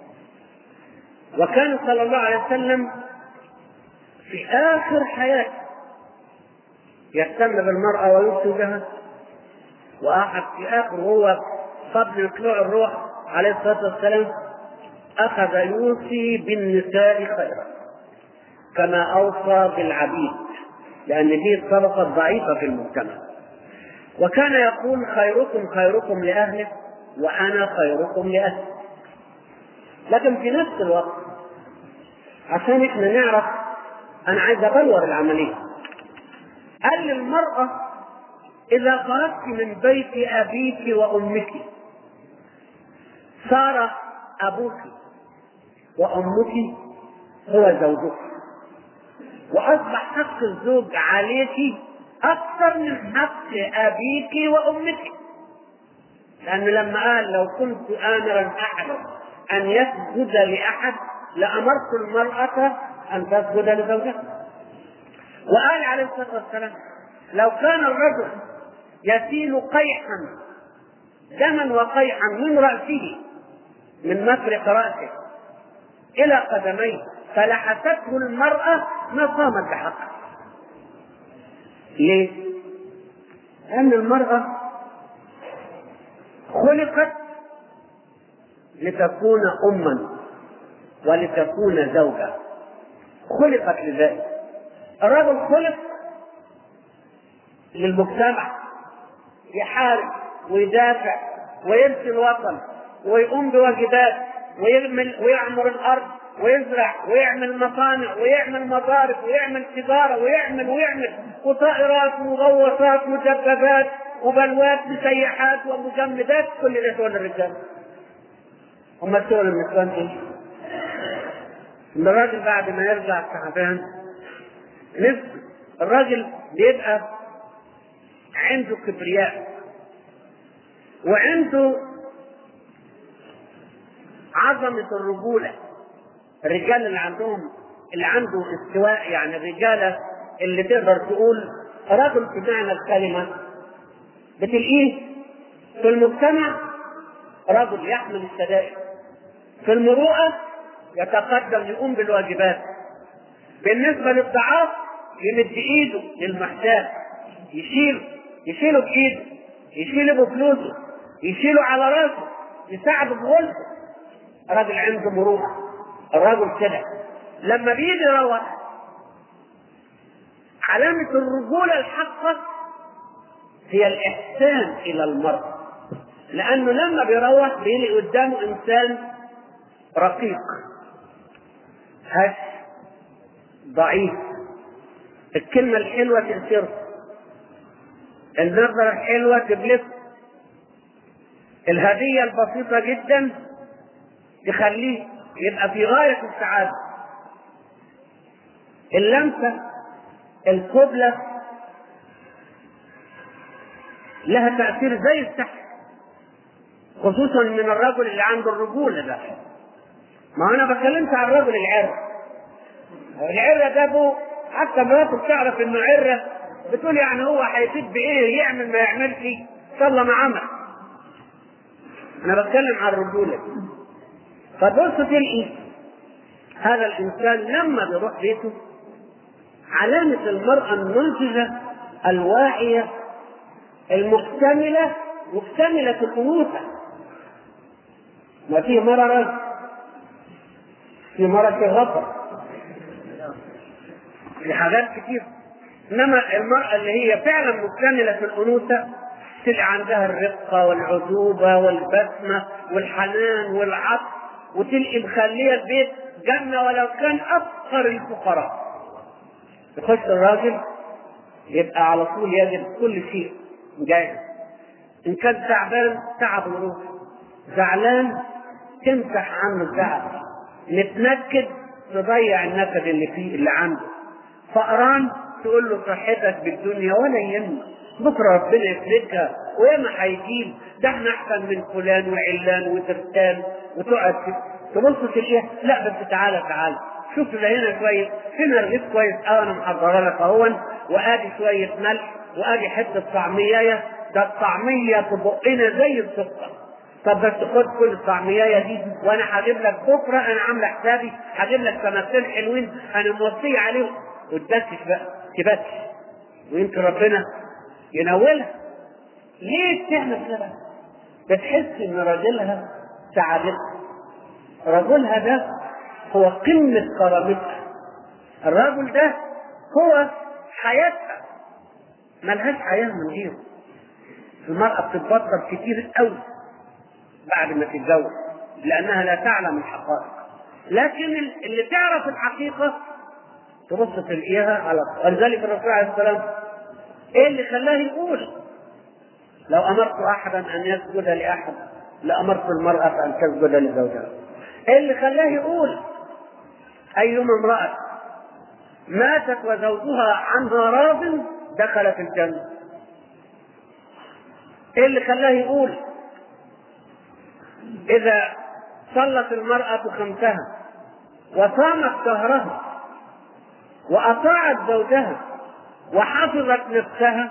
وكان صلى الله عليه وسلم في آخر حياته يهتم بالمرأة ويزوجها، وأحد في آخر هو قبل طلوع الروح عليه الصلاة والسلام أخذ يوصي بالنساء خيرا كما أوصى بالعبيد، لأن دي الطبقة الضعيفة في المجتمع. وكان يقول: خيركم خيركم لأهله وأنا خيركم لأهلي. لكن في نفس الوقت عشان احنا نعرف، أنا عايز أبلور العملية. قال للمرأة: إذا خرجت من بيت أبيك وأمك صار أبوك وأمك هو زوجك، وأصبح حق الزوج عليك أكثر من حق أبيك وأمك. لأنه لما قال: لو كنت آمرا أحدا أن يسجد لأحد لأمرت المرأة أن تسجد لزوجها. وقال عليه الصلاة والسلام: لو كان الرجل يسيل قيحا دما وقيحا من رأسه من مفرق رأسه إلى قدميه فلحسته المرأة ما قامت بحقه. ليه؟ لأن المرأة خلقت لتكون أما ولتكون زوجة، خلقت لذلك. الرجل خلق للمجتمع، يحارب ويدافع ويبني الوطن ويقوم بواجبات ويعمر الأرض ويزرع ويعمل مصانع ويعمل مضارب ويعمل تجارة ويعمل وطائرات ومغوصات مدببات وبلوات مسيحات ومجمدات، كل ده شغل الرجال. هم شغل النسوان ايه؟ الراجل بعد ما يرجع تعبان الراجل بيبقى عنده كبرياء وعنده عظمة الرجولة. الرجال اللي عنده استواء، يعني الرجالة اللي تقدر تقول رجل بمعنى الكلمة، بتلاقيه في المجتمع رجل يحمل الشدائد، في المروءة يتقدم يقوم بالواجبات، بالنسبة للضعاف يمد ايده للمحتاج، يشيله بايده، يشيله بفلوسه، يشيله على راسه، يساعده بغلبه. راجل عنده مروءة، الراجل كده لما بيجي يروح علامة الرجولة الحقة هي الإحسان إلى المرء، لأنه لما بيروح بيلاقي قدامه إنسان رقيق هش ضعيف، الكلمة الحلوة تأثره، النظرة الحلوة تبلغه، الهدية البسيطة جدا تخليه يبقى في غاية السعادة، اللمسة القبلة لها تأثير زي السحر، خصوصا من الرجل اللي عنده الرجولة ده. ما أنا بكلمت عن الرجل العرة ده ابوه، حتى مراته بتعرف انه عرة بتقول يعني هو هيفيد بايه، يعمل ما يعملش صلى الله ما عمل. انا بتكلم عن الرجولة. فبص تلاقي هذا الانسان لما بيروح بيته علامة المرأة الناضجة الواعية المكتملة، مكتملة الأنوثة. ما في مرة في مرة الغفر، في حاجات كتير، انما المرأة اللي هي فعلا مكتملة في الأنوثة تلقى عندها الرقة والعذوبة والبسمة والحنان والعطف، وتلقي مخلية البيت جنة ولو كان أفقر الفقراء. يخش الراجل يبقى على طول يجد كل شيء جاهز، إن كان تعبان تعب يروح، زعلان تمسح عنه الزعل، متنكد تضيع النكد اللي فيه اللي عنده، فقران تقول له صحتك بالدنيا ولا يهمك، بكره ربنا يفرجها وياما هيجيب، ده احنا احسن من فلان وعلان وترتان، وتقعد تبص تلاقيها لا بس تعالى شوف ده هنا كويس، هنا رغيف كويس انا محضره لك اهون، وادي شويه ملح، وادي حته طعميه، ده الطعميه تبقنا زي السكر. طب بس خد كل الطعميه دي وانا هجيب لك بكره، انا عامله حسابي هجيب لك سمكتين حلوين انا موصيه عليهم، وتبكش بقى تبكش، ويمكن ربنا ينولها. ليه بتعمل كده؟ بتحس ان راجلها سعادتها، رجلها ده هو قمة كرامتها، الرجل ده هو حياتها، ملهاش حياة من غيره. المرأة بتتبطل كتير قوي بعد ما تتجوز لأنها لا تعلم الحقائق، لكن اللي تعرف الحقيقة تبص تلاقيها على ولذلك الرسول عليه السلام ايه اللي خلاه يقول لو أمرت أحدا أن يسجد لأحد لأمرت المرأة أن تسجد لزوجها. ايه اللي خلاه يقول أيما امرأة ماتت وزوجها عنها راض دخلت الجنة. ايه اللي خلاه يقول إذا صلت المرأة خمسها وصامت شهرها وأطاعت زوجها وحفظت نفسها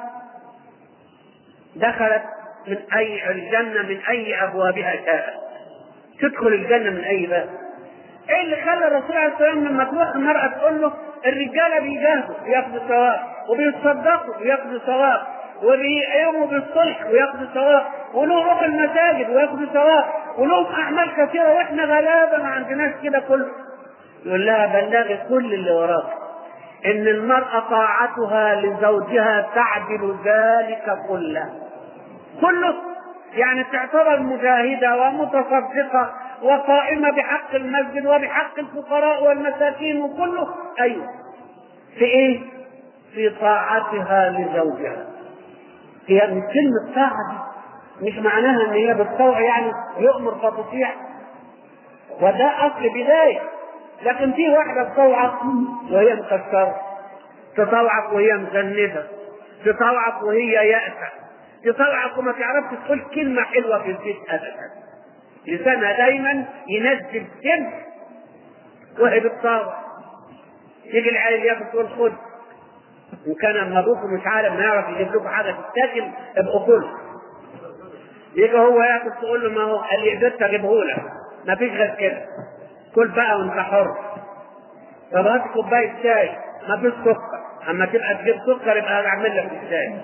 دخلت من أي الجنة من أي أبوابها شاءت، تدخل الجنة من أي باب. ايه اللي خلى الرسول عليه السلام لما تروح المرأة تقول له الرجالة بيجاهدوا وياخدوا ثواب، وبيتصدقوا وياخدوا ثواب، وبيقوموا بالصلح وياخدوا ثواب، ولهم روح المساجد وياخدوا ثواب، ولهم أعمال كثيرة وإحنا غلابة ما عندناش كده كله، يقول لها بلغي كل اللي وراك إن المرأة طاعتها لزوجها تعدل ذلك كله، يعني تعتبر مجاهدة ومتصدقة وقائمة بحق المسجد وبحق الفقراء والمساكين وكله. أيوه في إيه؟ في طاعتها لزوجها. هي من كلمة طاعة دي مش معناها إن هي بالطوع يعني يؤمر فتطيع، وده أصل بداية، لكن في واحدة تطوعك وهي مكسرة، تطوعك وهي مذنبة، تطوعك وهي يأسة، تطوعك وما تعرفش تقول كلمة حلوة في البيت أبدا، لسانها دايما ينزل سم وهي بتطاوع. يجي العيل ياكل تقول خد، إن كان ابوكم مش عارف ما يعرف يجيب لكم حاجة تتاكل ابقوا كل. يجي هو ياكل تقول له ما هو اللي قدرت اجيبه لك ما فيش غير كده، كل بقى وانت حر. طب هات كوباية شاي ما فيش سكر، اما تبقى تجيب سكر يبقى اعمل لك الشاي.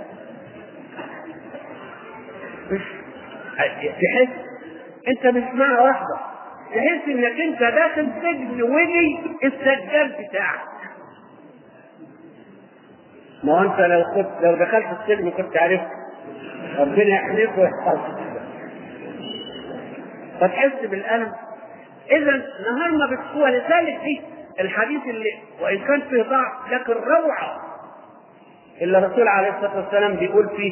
تحس انت مش معنى واحدة، تحس انك انت داخل سجن ودي السجان بتاعك. ما هو انت لو دخلت السجن كنت عرفت ربنا يحميك ويحفظك، فتحس بالألم. إذا نهار ما بتقوى، لذلك دي الحديث اللي وإن كان فيه ضعف لكن روعة اللي الرسول عليه الصلاة والسلام بيقول فيه،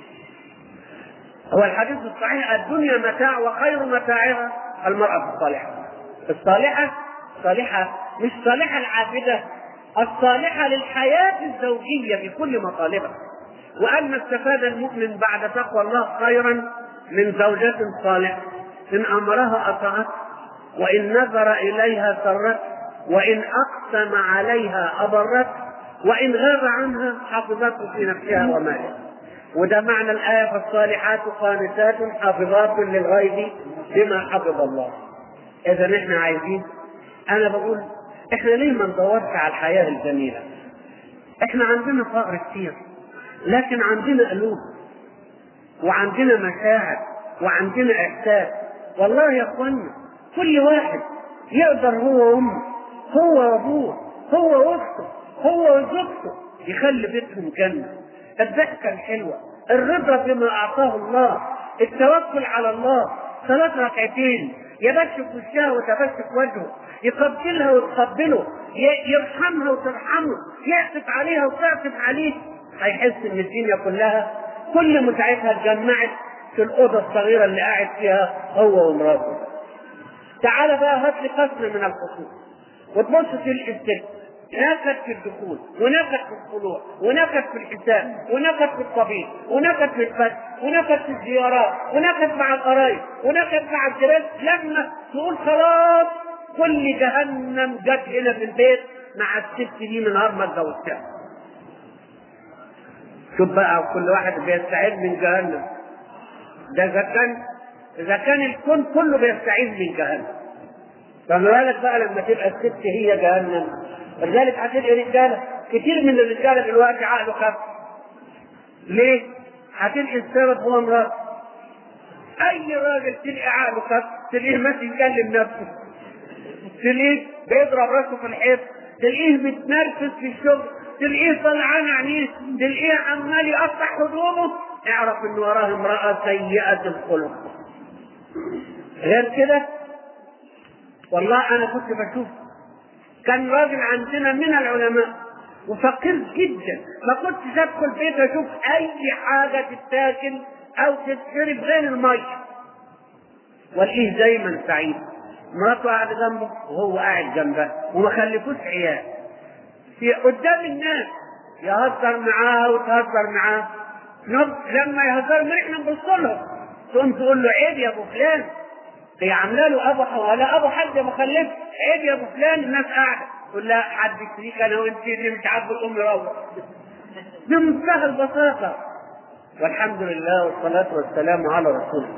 هو الحديث الصحيح الدنيا متاع وخير متاعها المرأة الصالحة مش صالحة العابدة، الصالحة للحياة الزوجية بكل مطالبها. وأن استفاد المؤمن بعد تقوى الله خيرا من زوجة صالحة إن أمرها أطاعت، وإن نظر إليها سرت، وإن أقسم عليها أبرت، وإن غاب عنها حفظته في نفسها ومالها. وده معنى الآية فالصالحات قانتات حافظات للغيب بما حفظ الله. إذا إحنا عايزين، أنا بقول إحنا ليه ما ندورش على الحياة الجميلة؟ إحنا عندنا فقر كتير لكن عندنا قلوب وعندنا مشاعر وعندنا إحساس. والله يا أخوانا كل واحد يقدر هو وأمه هو وأبوه هو وأخته هو وزوجته يخلي بيتهم جنة. الضحكة الحلوة، الرضا بما أعطاه الله، التوكل على الله، صلاة ركعتين يبشك وشها وتبشك وجهه، يقبلها وتقبله، يرحمها وترحمه، يعطف عليها وتعطف عليه، هيحس ان الدنيا كلها كل متعتها اتجمعت في الأوضة الصغيرة اللي قاعد فيها هو ومراته. تعال بقى هات لي قسم من القصور وتبص في الست، نكد في الدخول، ونكد في الطلوع، ونكد في الحساب، ونكد في الطبيب، ونكد في الفتح، ونكد في الزيارات، ونكد مع القرايب، ونكد مع الجيران. لما تقول خلاص كل جهنم جت هنا في البيت مع الست دي من نهار ما اتجوزتها. شوف بقى كل واحد بيستعيذ من جهنم. ده إذا كان الكون كله بيستعيذ من جهنم، فما بالك بقى لما تبقى الست هي جهنم. ولذلك هتلاقي رجاله كتير من الرجاله دلوقتي عقله خف. ليه؟ هتلاقي السبب هو مراته. اي راجل تلاقي عقله خف، تلاقيه ماشي يكلم نفسه، تلاقيه بيضرب راسه في الحيط، تلاقيه متنرفز في الشغل، تلاقيه طلعان عينيه، تلاقيه عمال يقطع هدومه. اعرف ان وراه امراه سيئه الخلق. غير كده والله انا كنت بشوف كان راجل عندنا من العلماء وفقير جدا، ما كنتش ادخل بيت اشوف اي حاجه تتاكل او تتشرب غير الميه، والاقيه دايما سعيد. مراته قاعده جنبه وهو قاعد جنبها وما خلفوش عيال. في قدام الناس يهزر معاها وتهزر معاه. لما يهزر معاه احنا نبص له، تقوم تقول له عيب يا ابو فلان، هي عامله له ابو ولا ابو حد ما خلفش، عيب يا ابو فلان. الناس قاعده تقول لا حد يشريك انا وانت اللي مش عارف تقوم يروح. بمنتهى البساطه. والحمد لله والصلاه والسلام على رسول الله.